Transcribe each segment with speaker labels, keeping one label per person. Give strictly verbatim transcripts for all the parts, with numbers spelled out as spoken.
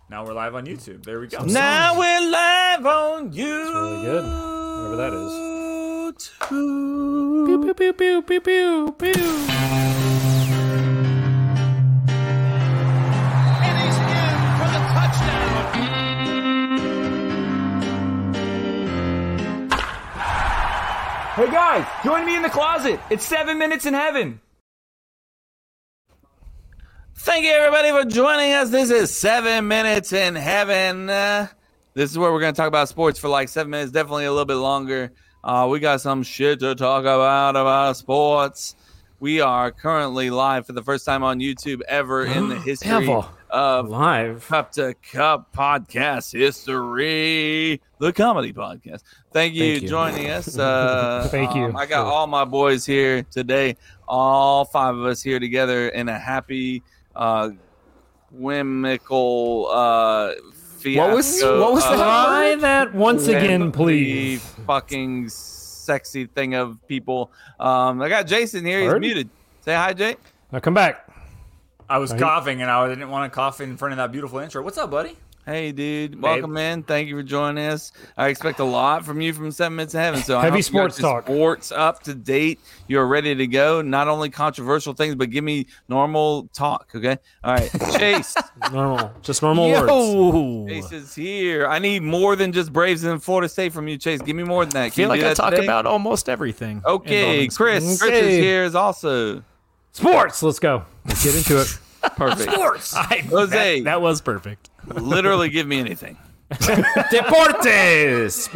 Speaker 1: Now we're live on YouTube. There we go.
Speaker 2: Now we're live on YouTube.
Speaker 3: It's really good. Whatever that is.
Speaker 2: Pew, pew, pew, pew, pew, pew, pew.
Speaker 4: And he's in for the touchdown.
Speaker 1: Hey guys, join me in the closet. It's seven minutes in heaven.
Speaker 2: Thank you, everybody, for joining us. This is Seven Minutes in Heaven. Uh, this is where we're going to talk about sports for like seven minutes, definitely a little bit longer. Uh, we got some shit to talk about about sports. We are currently live for the first time on YouTube ever in the history
Speaker 3: Ever.
Speaker 2: of
Speaker 3: Live.
Speaker 2: Cup to Cup podcast history, the comedy podcast. Thank you,
Speaker 3: Thank you.
Speaker 2: joining us. Uh,
Speaker 3: Thank you.
Speaker 2: um, I got all my boys here today, all five of us here together in a happy, uh, whimsical uh, fiasco.
Speaker 5: What was- what was
Speaker 2: of
Speaker 5: that?
Speaker 3: Try that once again,
Speaker 2: the
Speaker 3: please.
Speaker 2: fucking sexy thing of people. Um, I got Jason here. He's
Speaker 3: Heard?
Speaker 2: muted. Say hi, Jay.
Speaker 3: Now come back.
Speaker 1: I was
Speaker 3: Right.
Speaker 1: coughing and I didn't want to cough in front of that beautiful intro. What's up, buddy?
Speaker 2: Hey, dude. Welcome in. Thank you for joining us. I expect a lot from you from Seven Minutes in Heaven. So I
Speaker 3: Heavy
Speaker 2: hope you
Speaker 3: sports
Speaker 2: got your
Speaker 3: talk.
Speaker 2: Sports up to date. You're ready to go. Not only controversial things, but give me normal talk. Okay. All right. Chase.
Speaker 3: Normal. Just normal words.
Speaker 5: Yo,
Speaker 2: Chase is here. I need more than just Braves and Florida State from you, Chase. Give me more than that.
Speaker 5: I
Speaker 2: Can
Speaker 5: feel
Speaker 2: you
Speaker 5: like
Speaker 2: do
Speaker 5: I
Speaker 2: that
Speaker 5: talk
Speaker 2: today?
Speaker 5: about almost everything.
Speaker 2: Okay,
Speaker 5: involving
Speaker 2: Chris.
Speaker 5: sports.
Speaker 2: Chris is
Speaker 3: Okay.
Speaker 2: here is also
Speaker 3: Sports. Let's go. Let's get into it.
Speaker 2: perfect.
Speaker 1: Sports.
Speaker 5: I,
Speaker 2: Jose.
Speaker 5: that, that was perfect.
Speaker 2: Literally, give me anything.
Speaker 5: Deportes.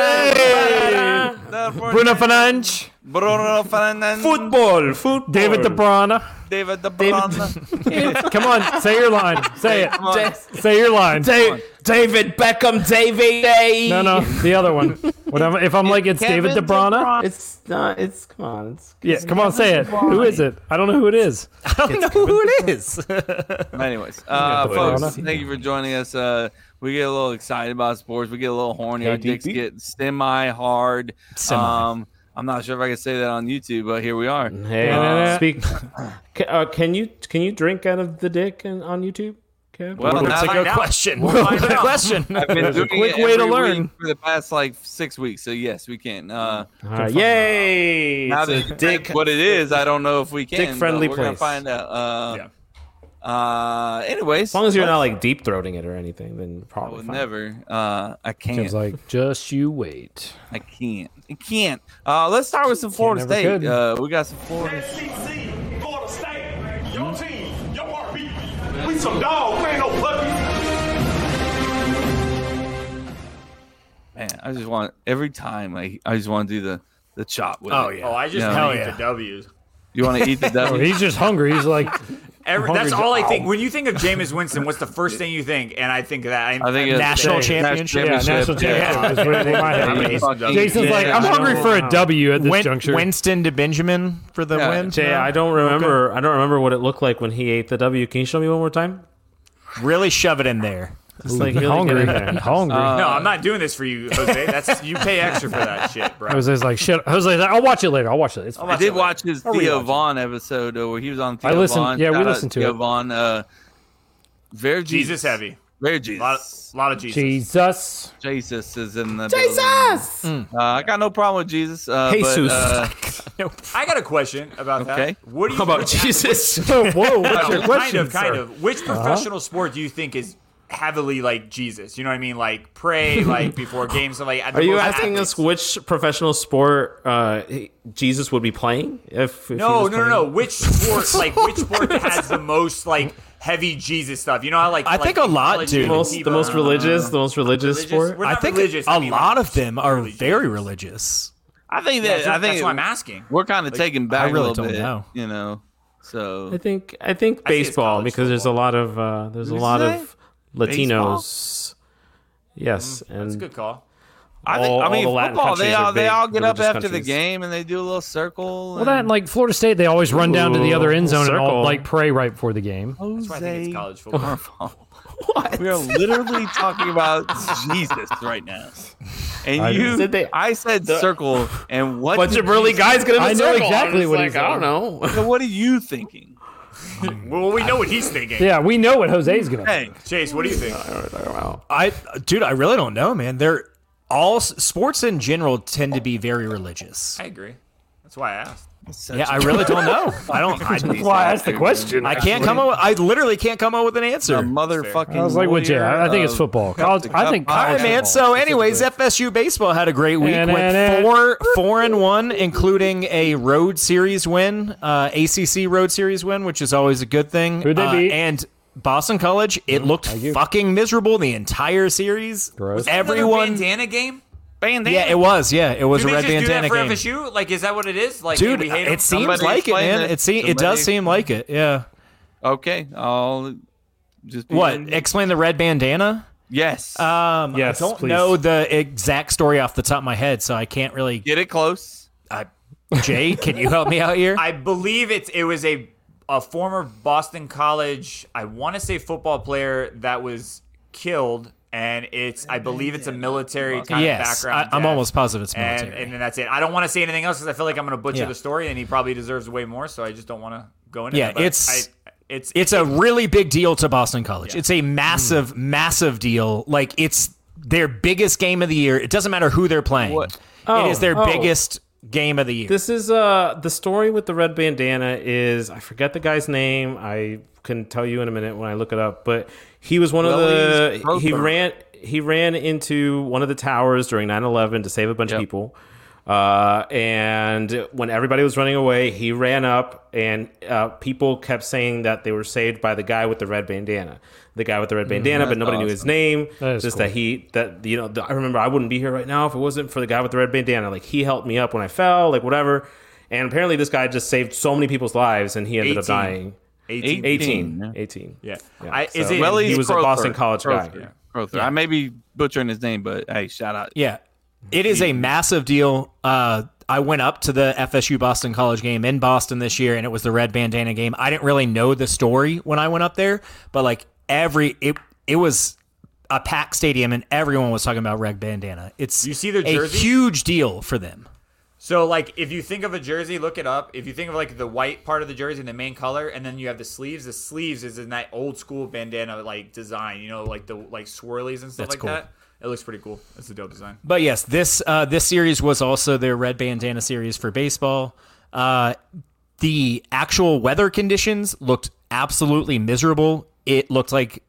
Speaker 5: Bruno Fernandes.
Speaker 2: Bruno Fernandes.
Speaker 5: Football. Football.
Speaker 3: David DeBrana.
Speaker 2: David De Bruyne.
Speaker 3: Come on. Say your line. Say
Speaker 2: Come on.
Speaker 3: it. Say your line.
Speaker 5: Da- David Beckham. David A.
Speaker 3: No, no. The other one. Whatever. If I'm like, it's David
Speaker 2: Kevin
Speaker 3: DeBrana.
Speaker 6: It's not. It's come on. It's,
Speaker 3: Yeah, come on. Say it. Who is it? I don't know who it is.
Speaker 5: I don't know who it is.
Speaker 2: Anyways, uh,
Speaker 3: De
Speaker 2: folks,
Speaker 3: Bruyne.
Speaker 2: thank you for joining us. Uh, we get a little excited about sports. We get a little horny. Our dicks get semi-hard.
Speaker 5: Semi.
Speaker 2: Um, I'm not sure if I can say that on YouTube, but here we are.
Speaker 6: hey,
Speaker 3: Uh,
Speaker 6: speak. Can, uh, can you can you drink out of the dick in, on YouTube? Kev?
Speaker 2: Well,
Speaker 5: That's
Speaker 2: now
Speaker 5: a
Speaker 1: find
Speaker 5: good
Speaker 1: out.
Speaker 5: question.
Speaker 1: We'll find
Speaker 5: Good
Speaker 1: out.
Speaker 5: question.
Speaker 2: I've been
Speaker 3: There's a
Speaker 2: doing
Speaker 3: quick
Speaker 2: it
Speaker 3: way to
Speaker 2: every
Speaker 3: learn.
Speaker 2: week for the past like six weeks. So yes, we can. Uh,
Speaker 6: Uh, yay!
Speaker 2: now
Speaker 6: It's a
Speaker 2: that
Speaker 6: dick.
Speaker 2: what it is, I don't know if we can.
Speaker 6: Dick-friendly
Speaker 2: but we're gonna
Speaker 6: place.
Speaker 2: find out. Uh,
Speaker 1: Yeah.
Speaker 2: Uh, anyways,
Speaker 6: As long as you're not like deep throating it or anything, then you're
Speaker 2: I
Speaker 6: probably
Speaker 2: would
Speaker 6: fine.
Speaker 2: never. Uh, I can't.
Speaker 3: Seems like just you wait.
Speaker 2: I can't. I can't. Uh, let's start with some Florida
Speaker 3: never
Speaker 2: State.
Speaker 3: could.
Speaker 2: Uh, we got some Florida.
Speaker 7: S E C, Florida State, your team, your heartbeat. We some dogs, we ain't no puppies.
Speaker 2: Man, I just want every time. I I just want to do the the chop with
Speaker 5: Oh,
Speaker 2: it.
Speaker 5: yeah.
Speaker 1: Oh, I just
Speaker 2: Yeah.
Speaker 1: hell
Speaker 5: Hell
Speaker 1: eat
Speaker 5: yeah.
Speaker 1: the W's.
Speaker 2: You want to eat the
Speaker 3: Oh,
Speaker 2: devil?
Speaker 3: he's just hungry. He's like,
Speaker 1: Every,
Speaker 3: hungry
Speaker 1: that's
Speaker 3: as-
Speaker 1: all I think.
Speaker 3: Ow.
Speaker 1: When you think of Jameis Winston, what's the first thing you think? And I think of that. I,
Speaker 2: I think it's
Speaker 5: National
Speaker 2: the-
Speaker 5: championship.
Speaker 3: yeah, national
Speaker 2: Yeah.
Speaker 3: championship. is what it might
Speaker 2: Yeah.
Speaker 3: happen.
Speaker 2: Yeah. Fucking-
Speaker 3: Jason's like, I'm
Speaker 2: Yeah.
Speaker 3: hungry for a W at this
Speaker 5: Win-
Speaker 3: juncture.
Speaker 5: Winston to Benjamin for the
Speaker 2: Yeah.
Speaker 5: win.
Speaker 6: Jay, I don't remember. I don't remember what it looked like when he ate the W. Can you show me one more time?
Speaker 5: Really shove it in there.
Speaker 6: Just like really
Speaker 3: hungry.
Speaker 6: get in there.
Speaker 3: hungry.
Speaker 1: no, I'm not doing this for you, Jose. That's you pay extra for that shit, bro.
Speaker 3: Jose's like, shit. Jose's like, I'll watch it later. I'll watch it. It's
Speaker 1: I'll
Speaker 3: fine.
Speaker 2: I did
Speaker 1: it later.
Speaker 2: watch his
Speaker 3: I'll
Speaker 2: Theo
Speaker 3: rewatch it.
Speaker 2: Vaughn episode uh, where he was on Theo
Speaker 3: I listened-
Speaker 2: Vaughn.
Speaker 3: yeah, we
Speaker 2: Shout out
Speaker 3: listened to
Speaker 2: Theo
Speaker 3: it.
Speaker 2: Vaughn. Uh, very
Speaker 1: Jesus
Speaker 2: Jesus.
Speaker 1: heavy.
Speaker 2: Very
Speaker 1: A lot,
Speaker 2: Jesus.
Speaker 1: lot of Jesus.
Speaker 3: Jesus.
Speaker 2: Jesus is in the Jesus. Uh, I got no problem with Jesus. Uh,
Speaker 5: Jesus.
Speaker 2: But, uh,
Speaker 1: I got a question about that.
Speaker 2: Okay.
Speaker 1: What do you
Speaker 5: How about
Speaker 1: which-
Speaker 5: Jesus?
Speaker 3: Whoa, what's your
Speaker 1: kind
Speaker 3: question,
Speaker 1: of, kind
Speaker 3: sir?
Speaker 1: of. Which professional sport do you think is heavily like Jesus? You know what I mean? Like pray, like before games. So like,
Speaker 6: Are you asking us which professional sport uh, Jesus would be playing? If, if he
Speaker 1: No,
Speaker 6: was
Speaker 1: no, no,
Speaker 6: playing?
Speaker 1: no. Which sport? Like which sport has the most like heavy Jesus stuff? You know how like
Speaker 5: I
Speaker 1: like,
Speaker 5: think a lot
Speaker 1: college
Speaker 5: do.
Speaker 1: and
Speaker 6: Most,
Speaker 1: T-ball-
Speaker 6: the most religious, the most religious,
Speaker 1: religious?
Speaker 6: sport.
Speaker 1: We're
Speaker 5: I
Speaker 1: not
Speaker 5: think
Speaker 1: religious.
Speaker 5: a
Speaker 1: I mean,
Speaker 5: lot
Speaker 1: like,
Speaker 5: of them are
Speaker 1: really
Speaker 5: very
Speaker 1: Jesus.
Speaker 5: religious.
Speaker 2: I think that
Speaker 1: That's,
Speaker 2: I
Speaker 1: that's
Speaker 2: think
Speaker 1: why I'm asking.
Speaker 2: we're kind of taking back
Speaker 5: I really
Speaker 2: a little
Speaker 5: don't
Speaker 2: bit.
Speaker 5: know.
Speaker 2: You know, so
Speaker 6: I think I think
Speaker 1: I think it's
Speaker 6: baseball
Speaker 1: college
Speaker 6: because there's a
Speaker 1: football.
Speaker 6: lot of uh, there's a
Speaker 2: Did you
Speaker 6: lot
Speaker 2: say?
Speaker 6: of Latinos. Yes, and
Speaker 1: That's a good call.
Speaker 2: I think
Speaker 6: all-
Speaker 2: I mean
Speaker 6: all the Latin
Speaker 2: football. They
Speaker 6: countries are
Speaker 2: all they
Speaker 6: big
Speaker 2: all get up
Speaker 6: religious
Speaker 2: after the
Speaker 6: countries.
Speaker 2: game and they do a little circle.
Speaker 3: Well, that and like Florida State, they always run down to the other end zone and all,
Speaker 6: Circle.
Speaker 3: like pray right before the game.
Speaker 1: That's why I think it's college football.
Speaker 2: We are literally talking about Jesus right now. And
Speaker 3: I
Speaker 2: you,
Speaker 6: said they-
Speaker 2: I said circle, and what?
Speaker 6: bunch
Speaker 2: did
Speaker 6: of burly
Speaker 2: you-
Speaker 6: guys get in a
Speaker 3: I know
Speaker 6: circle.
Speaker 3: exactly
Speaker 6: I'm
Speaker 3: what
Speaker 6: just
Speaker 3: he's
Speaker 6: like, I don't know.
Speaker 2: So what are you thinking?
Speaker 1: Well, we know what he's thinking.
Speaker 3: Yeah, we know what Jose's gonna
Speaker 8: Hey,
Speaker 3: think.
Speaker 1: Chase, what do you think?
Speaker 5: I, dude, I really don't know, man. They're all sports in general tend to be very religious.
Speaker 1: I agree. That's why I asked.
Speaker 5: Yeah, I really don't know. I don't. I,
Speaker 3: That's why I asked the question.
Speaker 5: I can't come up. With, I literally can't come up with an answer.
Speaker 8: a motherfucking.
Speaker 3: I was like, what? Yeah, I think it's
Speaker 8: lawyer
Speaker 3: football.
Speaker 8: of
Speaker 3: College,
Speaker 8: cup to
Speaker 3: I
Speaker 8: cup.
Speaker 3: think
Speaker 5: All
Speaker 3: college
Speaker 5: right, man.
Speaker 3: football
Speaker 5: So, anyways,
Speaker 3: specifically.
Speaker 5: F S U baseball had a great week.
Speaker 3: And,
Speaker 5: Went
Speaker 3: and,
Speaker 5: four, four and one, including a road series win, uh, A C C road series win, which is always a good thing.
Speaker 3: Who'd they
Speaker 5: Uh,
Speaker 3: beat?
Speaker 5: And Boston College, it looked
Speaker 3: you.
Speaker 5: fucking miserable the entire series.
Speaker 3: Gross.
Speaker 5: Everyone.
Speaker 1: Another bandana game?
Speaker 8: Bandana.
Speaker 5: Yeah, it was. Yeah, it was
Speaker 1: Do
Speaker 5: a
Speaker 1: they
Speaker 5: red
Speaker 1: just do
Speaker 5: bandana
Speaker 1: that for
Speaker 5: game.
Speaker 1: F S U? Like, is that what it is? Like,
Speaker 5: Dude,
Speaker 1: we hate 'em?
Speaker 5: it seems
Speaker 8: Somebody
Speaker 5: like it,
Speaker 8: explain
Speaker 5: man.
Speaker 8: it.
Speaker 5: It, se- it
Speaker 8: Somebody
Speaker 5: does seem like it. Yeah.
Speaker 8: Okay, I'll just be
Speaker 5: What? Explain the red bandana?
Speaker 8: Yes.
Speaker 5: Um,
Speaker 6: Yes,
Speaker 5: I don't
Speaker 6: please.
Speaker 5: know the exact story off the top of my head, so I can't really.
Speaker 8: Get it close.
Speaker 5: I, Jay, can you help me out here?
Speaker 1: I believe it's it was a a former Boston College, I want to say football player that was killed, and it's I believe it's a military kind
Speaker 5: yes,
Speaker 1: of background.
Speaker 5: I, I'm
Speaker 1: death.
Speaker 5: almost positive it's
Speaker 1: And,
Speaker 5: military.
Speaker 1: and then that's it. I don't want to say anything else because I feel like I'm going to butcher
Speaker 5: Yeah.
Speaker 1: the story, and he probably deserves way more. So I just don't want to go into
Speaker 5: Yeah,
Speaker 1: it. But
Speaker 5: it's-
Speaker 1: I, it's
Speaker 5: it's a really big deal to Boston College.
Speaker 1: Yeah.
Speaker 5: It's a massive, massive deal. Like it's their biggest game of the year. It doesn't matter who they're playing.
Speaker 8: What?
Speaker 6: Oh,
Speaker 5: it is their
Speaker 6: oh.
Speaker 5: biggest game of the year.
Speaker 6: This is uh the story with the red bandana is I forget the guy's name. I can tell you in a minute when I look it up, but he was one of
Speaker 8: Willie's
Speaker 6: the he
Speaker 8: Crowther.
Speaker 6: ran he ran into one of the towers during nine eleven to save a bunch of people. Uh, and when everybody was running away, he ran up, and uh, people kept saying that they were saved by the guy with the red bandana. The guy with the red bandana, but nobody knew his
Speaker 8: awesome.
Speaker 6: name.
Speaker 3: That is
Speaker 6: Just
Speaker 3: cool.
Speaker 6: that he that you know the, I remember I wouldn't be here right now if it wasn't for the guy with the red bandana. Like he helped me up when I fell, like whatever. And apparently this guy just saved so many people's lives, and he ended up
Speaker 1: eighteen.
Speaker 6: dying.
Speaker 1: eighteen.
Speaker 6: eighteen.
Speaker 8: yeah.
Speaker 6: eighteen.
Speaker 1: Yeah.
Speaker 6: Yeah,
Speaker 1: I, is
Speaker 6: so-
Speaker 1: it?
Speaker 8: Willie's
Speaker 6: he was a
Speaker 8: Crowther.
Speaker 6: Boston College guy.
Speaker 8: Crowther. Crowther. I may be butchering his name, but hey, shout out.
Speaker 5: Yeah. It is a massive deal. Uh, I went up to the F S U Boston College game in Boston this year, and it was the red bandana game. I didn't really know the story when I went up there, but like every it it was a packed stadium, and everyone was talking about red bandana. It's
Speaker 1: You see their
Speaker 5: a
Speaker 1: jersey?
Speaker 5: huge deal for them.
Speaker 1: So, like, if you think of a jersey, look it up. If you think of, like, the white part of the jersey and the main color, and then you have the sleeves, the sleeves is in that old school bandana, like, design, you know, like the, like, swirlies and stuff
Speaker 5: That's
Speaker 1: like
Speaker 5: cool.
Speaker 1: that. It looks pretty cool. It's a dope design.
Speaker 5: But yes, this uh, this series was also their red bandana series for baseball. Uh, the actual weather conditions looked absolutely miserable. It looked like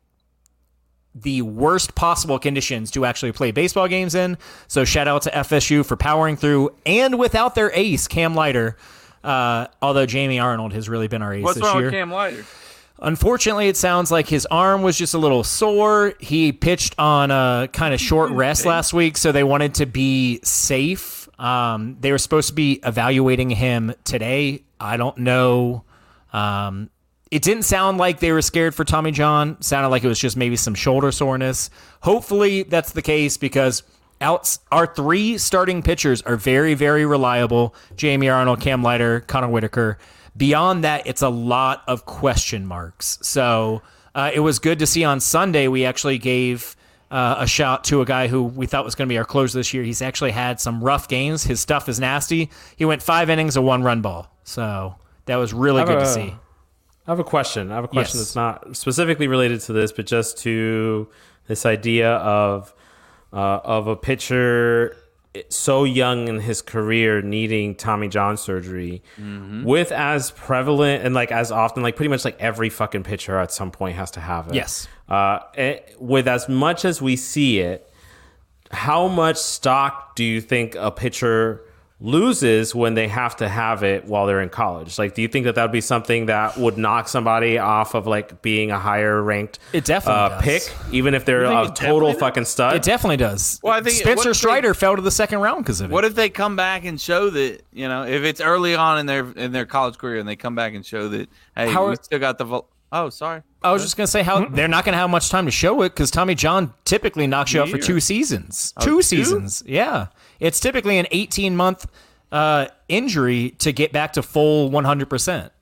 Speaker 5: the worst possible conditions to actually play baseball games in. So shout out to F S U for powering through and without their ace, Cam Leiter. Uh, although Jamie Arnold has really been our ace
Speaker 8: What's
Speaker 5: this
Speaker 8: wrong
Speaker 5: year.
Speaker 8: with Cam Leiter?
Speaker 5: Unfortunately, it sounds like his arm was just a little sore. He pitched on a kind of short rest last week, so they wanted to be safe. Um, they were supposed to be evaluating him today. I don't know. Um, it didn't sound like they were scared for Tommy John. It sounded like it was just maybe some shoulder soreness. Hopefully, that's the case because outs, our three starting pitchers are very, very reliable. Jamie Arnold, Cam Leiter, Connor Whitaker. Beyond that, it's a lot of question marks. So uh, it was good to see on Sunday we actually gave uh, a shout to a guy who we thought was going to be our closer this year. He's actually had some rough games. His stuff is nasty. He went five innings, a one-run ball. So that was really
Speaker 6: I have
Speaker 5: good to
Speaker 6: a-
Speaker 5: see.
Speaker 6: I have a question. I have a question
Speaker 5: Yes.
Speaker 6: that's not specifically related to this, but just to this idea of uh, of a pitcher so young in his career needing Tommy John surgery, with as prevalent and like as often, like pretty much like every fucking pitcher at some point has to have it.
Speaker 5: Yes.
Speaker 6: Uh, it- with as much as we see it, how much stock do you think a pitcher loses when they have to have it while they're in college? Like, do you think that that would be something that would knock somebody off of like being a higher ranked
Speaker 5: It definitely
Speaker 6: uh,
Speaker 5: does.
Speaker 6: pick, even if they're
Speaker 8: You think
Speaker 6: a
Speaker 8: it
Speaker 6: total
Speaker 8: definitely
Speaker 6: fucking stud?
Speaker 5: It definitely does.
Speaker 8: Well, I think- what
Speaker 5: Spencer
Speaker 8: if they-
Speaker 5: Strider fell to the second round because of it.
Speaker 8: What if they come back and show that, you know, if it's early on in their in their college career and they come back and show that, hey,
Speaker 5: How
Speaker 8: we
Speaker 5: are-
Speaker 8: still got the vol- oh, sorry.
Speaker 5: I was just going to say how they're not going to have much time to show it because Tommy John typically knocks you out for
Speaker 8: Year.
Speaker 5: two seasons.
Speaker 8: Oh,
Speaker 5: two
Speaker 8: two?
Speaker 5: seasons. Yeah. It's typically an eighteen-month uh, injury to get back to full one hundred percent.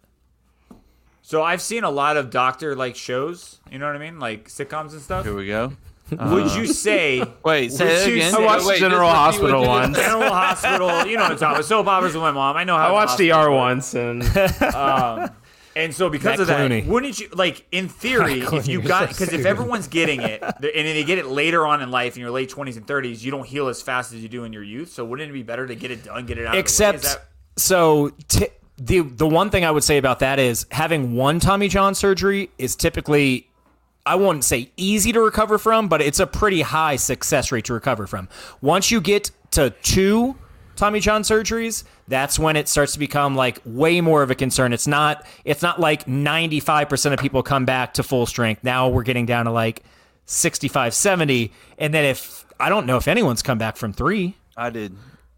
Speaker 1: So I've seen a lot of doctor like shows, you know what I mean? Like sitcoms and stuff.
Speaker 8: Here we go.
Speaker 1: Would you say
Speaker 8: Wait, say
Speaker 1: would
Speaker 8: that
Speaker 1: you
Speaker 8: again.
Speaker 1: say-
Speaker 6: I watched
Speaker 8: Wait,
Speaker 6: General
Speaker 8: just repeat
Speaker 6: Hospital
Speaker 8: what you
Speaker 6: once.
Speaker 8: just-
Speaker 1: General Hospital, you know what I'm talking about. Soap operas with my mom. I know how
Speaker 6: I
Speaker 1: the
Speaker 6: watched
Speaker 1: hospital
Speaker 6: E R
Speaker 1: works.
Speaker 6: once, and
Speaker 1: Um, And so because
Speaker 5: Matt
Speaker 1: of that,
Speaker 5: Clooney.
Speaker 1: wouldn't you like in theory
Speaker 3: Matt
Speaker 1: if you
Speaker 3: Clooney,
Speaker 1: got
Speaker 3: you're so
Speaker 1: because if
Speaker 3: stupid.
Speaker 1: everyone's getting it and they get it later on in life in your late twenties and thirties, you don't heal as fast as you do in your youth. So wouldn't it be better to get it done, get it out
Speaker 5: Except,
Speaker 1: of the way? Is that,
Speaker 5: so t- the the one thing I would say about that is having one Tommy John surgery is typically, I wouldn't say easy to recover from, but it's a pretty high success rate to recover from. Once you get to two Tommy John surgeries, that's when it starts to become like way more of a concern. It's not it's not like ninety-five percent of people come back to full strength. Now we're getting down to like sixty-five, seventy. And then if, I don't know if anyone's come back from three.
Speaker 8: I did.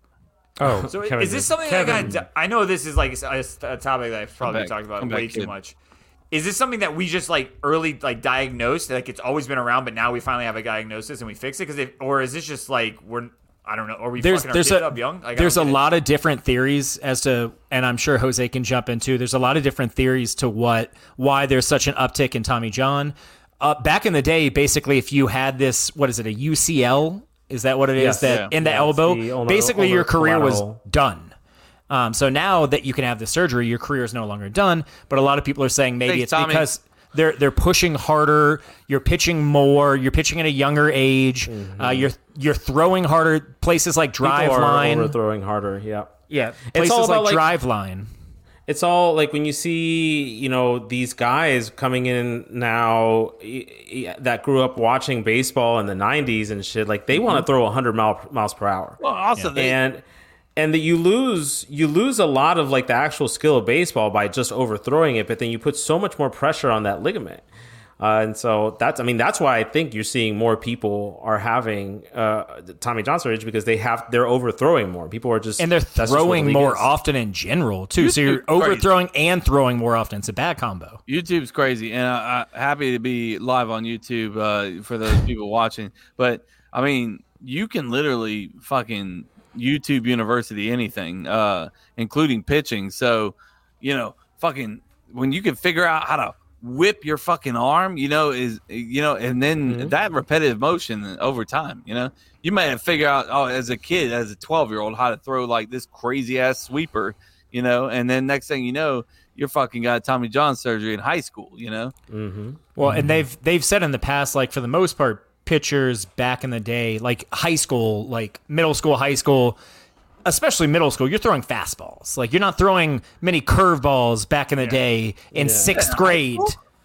Speaker 3: Oh,
Speaker 1: so
Speaker 3: Kevin
Speaker 1: is this
Speaker 3: did.
Speaker 1: something
Speaker 3: Kevin.
Speaker 1: that I, I know this is like a, a topic that I've probably
Speaker 8: back.
Speaker 1: talked about
Speaker 8: Come
Speaker 1: way
Speaker 8: back,
Speaker 1: too
Speaker 8: kid.
Speaker 1: much. Is this something that we just like early like diagnosed, like it's always been around, but now we finally have a diagnosis and we fix it? Because if, or is this just like we're I don't know, are we
Speaker 5: There's
Speaker 1: fucking our
Speaker 5: there's
Speaker 1: kids
Speaker 5: a
Speaker 1: up young? Like, I
Speaker 5: there's a
Speaker 1: don't get it.
Speaker 5: lot of different theories as to, and I'm sure Jose can jump into. There's a lot of different theories to what why there's such an uptick in Tommy John. Uh, back in the day, basically, if you had this, what is it, a U C L? Is that what it is?
Speaker 6: Yes.
Speaker 5: that
Speaker 8: Yeah.
Speaker 5: in the
Speaker 6: Yeah,
Speaker 5: elbow,
Speaker 6: it's the ulnar-
Speaker 5: basically
Speaker 6: ulnar
Speaker 5: your career was
Speaker 6: collateral.
Speaker 5: done. Um, so now that you can have the surgery, your career is no longer done. But a lot of people are saying maybe
Speaker 8: Thanks,
Speaker 5: it's
Speaker 8: Tommy.
Speaker 5: because they're they're pushing harder. You're pitching more. You're pitching at a younger age. Uh, you're you're throwing harder. Places like
Speaker 6: People are
Speaker 5: Driveline.
Speaker 6: overthrowing harder. Yeah.
Speaker 5: Yeah,
Speaker 6: It's
Speaker 5: places
Speaker 6: all about,
Speaker 5: like,
Speaker 6: like-
Speaker 5: Driveline.
Speaker 6: It's all like when you see, you know, these guys coming in now y- y- that grew up watching baseball in the nineties and shit, like they want to throw one hundred mile, miles per hour.
Speaker 8: Well, also they,
Speaker 6: and and that you lose you lose a lot of like the actual skill of baseball by just overthrowing it, but then you put so much more pressure on that ligament. Uh, and so that's, I mean, that's why I think you're seeing more people are having uh, the Tommy John surgery because they have, they're overthrowing more. People are just,
Speaker 5: And they're
Speaker 6: that's just what the
Speaker 5: throwing
Speaker 6: league
Speaker 5: more
Speaker 6: is.
Speaker 5: often in general too. So you're
Speaker 8: YouTube's crazy.
Speaker 5: overthrowing and throwing more often. It's a bad combo.
Speaker 8: YouTube's crazy, and I, I'm happy to be live on YouTube uh, for those people watching. But I mean, you can literally fucking YouTube University anything, uh, including pitching. So, you know, fucking when you can figure out how to whip your fucking arm, you know, is you know, and then
Speaker 6: Mm-hmm.
Speaker 8: that repetitive motion over time, you know, you may have figured out, oh, as a kid, as a twelve year old, how to throw like this crazy ass sweeper, you know, and then next thing you know, you're fucking got Tommy John surgery in high school, you know.
Speaker 5: Well, and they've they've said in the past, like for the most part, pitchers back in the day, like high school, like middle school, high school, especially middle school, you're throwing fastballs. Like you're not throwing many curveballs back in the day in sixth grade.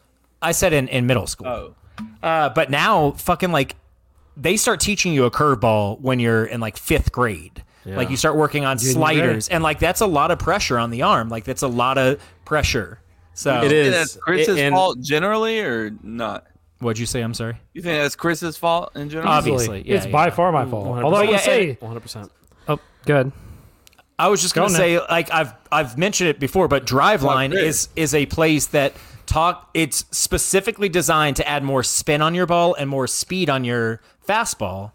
Speaker 5: I said in, in middle school.
Speaker 8: Oh,
Speaker 5: Uh, but now, fucking like, they start teaching you a curveball when you're in like fifth grade. Like you start working on sliders, and like that's a lot of pressure on the arm. Like that's a lot of pressure. So
Speaker 6: It
Speaker 8: you
Speaker 6: is.
Speaker 8: think that's Chris's
Speaker 6: It- and-
Speaker 8: fault generally, or not?
Speaker 5: what'd you say? I'm sorry.
Speaker 8: You think that's Chris's fault in general?
Speaker 5: Obviously,
Speaker 3: Easily.
Speaker 5: yeah,
Speaker 3: it's
Speaker 5: yeah.
Speaker 3: by far my fault. Although I
Speaker 6: one hundred percent.
Speaker 3: want
Speaker 5: yeah,
Speaker 3: to say,
Speaker 6: one hundred percent.
Speaker 3: oh, good.
Speaker 5: I was just gonna
Speaker 3: Go,
Speaker 5: say, like I've I've mentioned it before, but Driveline
Speaker 8: Well, great.
Speaker 5: is is a place that talk. It's specifically designed to add more spin on your ball and more speed on your fastball.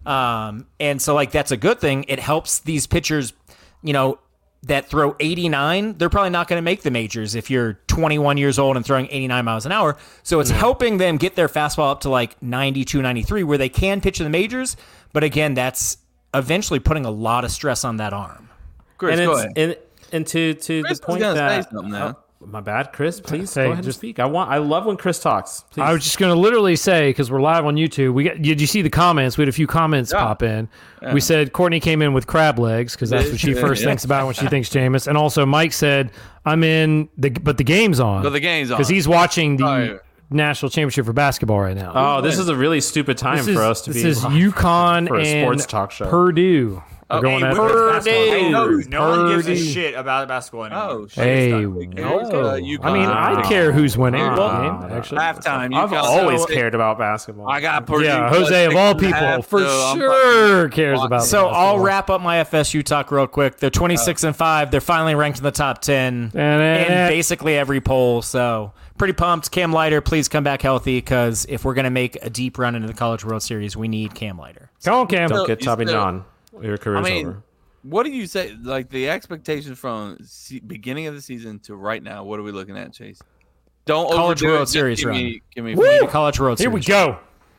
Speaker 5: Um, and so like that's a good thing. It helps these pitchers, you know, that throw eighty-nine. They're probably not going to make the majors if you're twenty-one years old and throwing eighty-nine miles an hour. So it's helping them get their fastball up to like ninety-two, ninety-three, where they can pitch in the majors. But again, that's eventually putting a lot of stress on that arm.
Speaker 8: Chris,
Speaker 6: and
Speaker 8: go
Speaker 6: it's
Speaker 8: ahead.
Speaker 6: and, and to to
Speaker 8: Chris was
Speaker 6: the point
Speaker 8: gonna
Speaker 6: that
Speaker 8: say something now.
Speaker 6: Oh, my bad, Chris. Please
Speaker 3: Say,
Speaker 6: go ahead
Speaker 3: just-
Speaker 6: and speak. I want. I love when Chris talks. Please.
Speaker 3: I was just going to literally say, because we're live on YouTube, we got, did you see the comments? We had a few comments
Speaker 8: Yeah.
Speaker 3: pop in. We said Courtney came in with crab legs because that's what she
Speaker 8: Yeah.
Speaker 3: first
Speaker 8: Yeah.
Speaker 3: thinks about when she thinks Jameis. And also Mike said, I'm in, the but the game's on.
Speaker 8: But the game's on.
Speaker 3: Because he's watching the
Speaker 8: Oh, yeah.
Speaker 3: national championship for basketball right now.
Speaker 6: oh, this is a really stupid time
Speaker 3: this
Speaker 6: for
Speaker 3: is,
Speaker 6: us to
Speaker 3: this
Speaker 6: be
Speaker 3: is
Speaker 6: live
Speaker 3: UConn
Speaker 6: for a
Speaker 3: and
Speaker 6: sports talk show.
Speaker 3: Purdue. We're
Speaker 8: Oh,
Speaker 3: going
Speaker 8: hey,
Speaker 3: at
Speaker 8: we're-
Speaker 3: basketball.
Speaker 8: Hey,
Speaker 1: no,
Speaker 8: Purdue.
Speaker 1: no one gives a
Speaker 3: Purdue.
Speaker 1: shit about basketball anymore.
Speaker 8: Oh, shit.
Speaker 3: Hey,
Speaker 8: Stop.
Speaker 3: whoa.
Speaker 8: Uh, UConn.
Speaker 3: I mean, I
Speaker 6: Wow.
Speaker 3: care who's winning the
Speaker 6: Wow.
Speaker 3: game, actually.
Speaker 8: halftime.
Speaker 6: I've
Speaker 8: UConn.
Speaker 6: always
Speaker 8: So,
Speaker 6: cared about basketball.
Speaker 8: I got Purdue.
Speaker 3: Yeah,
Speaker 8: plus
Speaker 3: Jose of
Speaker 8: six
Speaker 3: all
Speaker 8: and a
Speaker 3: people
Speaker 8: half,
Speaker 3: for
Speaker 8: so I'm
Speaker 3: sure cares
Speaker 8: fucking-
Speaker 3: about.
Speaker 5: So I'll
Speaker 3: basketball.
Speaker 5: wrap up my F S U talk real quick. They're twenty-six and five. They're finally ranked in the top ten
Speaker 3: And
Speaker 5: in
Speaker 3: it-
Speaker 5: basically every poll. So pretty pumped. Cam Leiter, please come back healthy because if we're gonna make a deep run into the College World Series, we need Cam Leiter.
Speaker 3: Come on, Cam.
Speaker 6: Don't get
Speaker 8: you
Speaker 6: Tommy
Speaker 8: still-
Speaker 6: John. Your
Speaker 8: I
Speaker 6: career's
Speaker 8: mean,
Speaker 6: over.
Speaker 8: what do you say? Like the expectations from se- beginning of the season to right now. What are we looking at, Chase? Don't
Speaker 5: College
Speaker 8: overdo it,
Speaker 5: World
Speaker 8: just
Speaker 5: Series
Speaker 8: give
Speaker 5: run.
Speaker 8: Me, give me
Speaker 5: We need a College World
Speaker 3: Here
Speaker 5: Series.
Speaker 3: we go.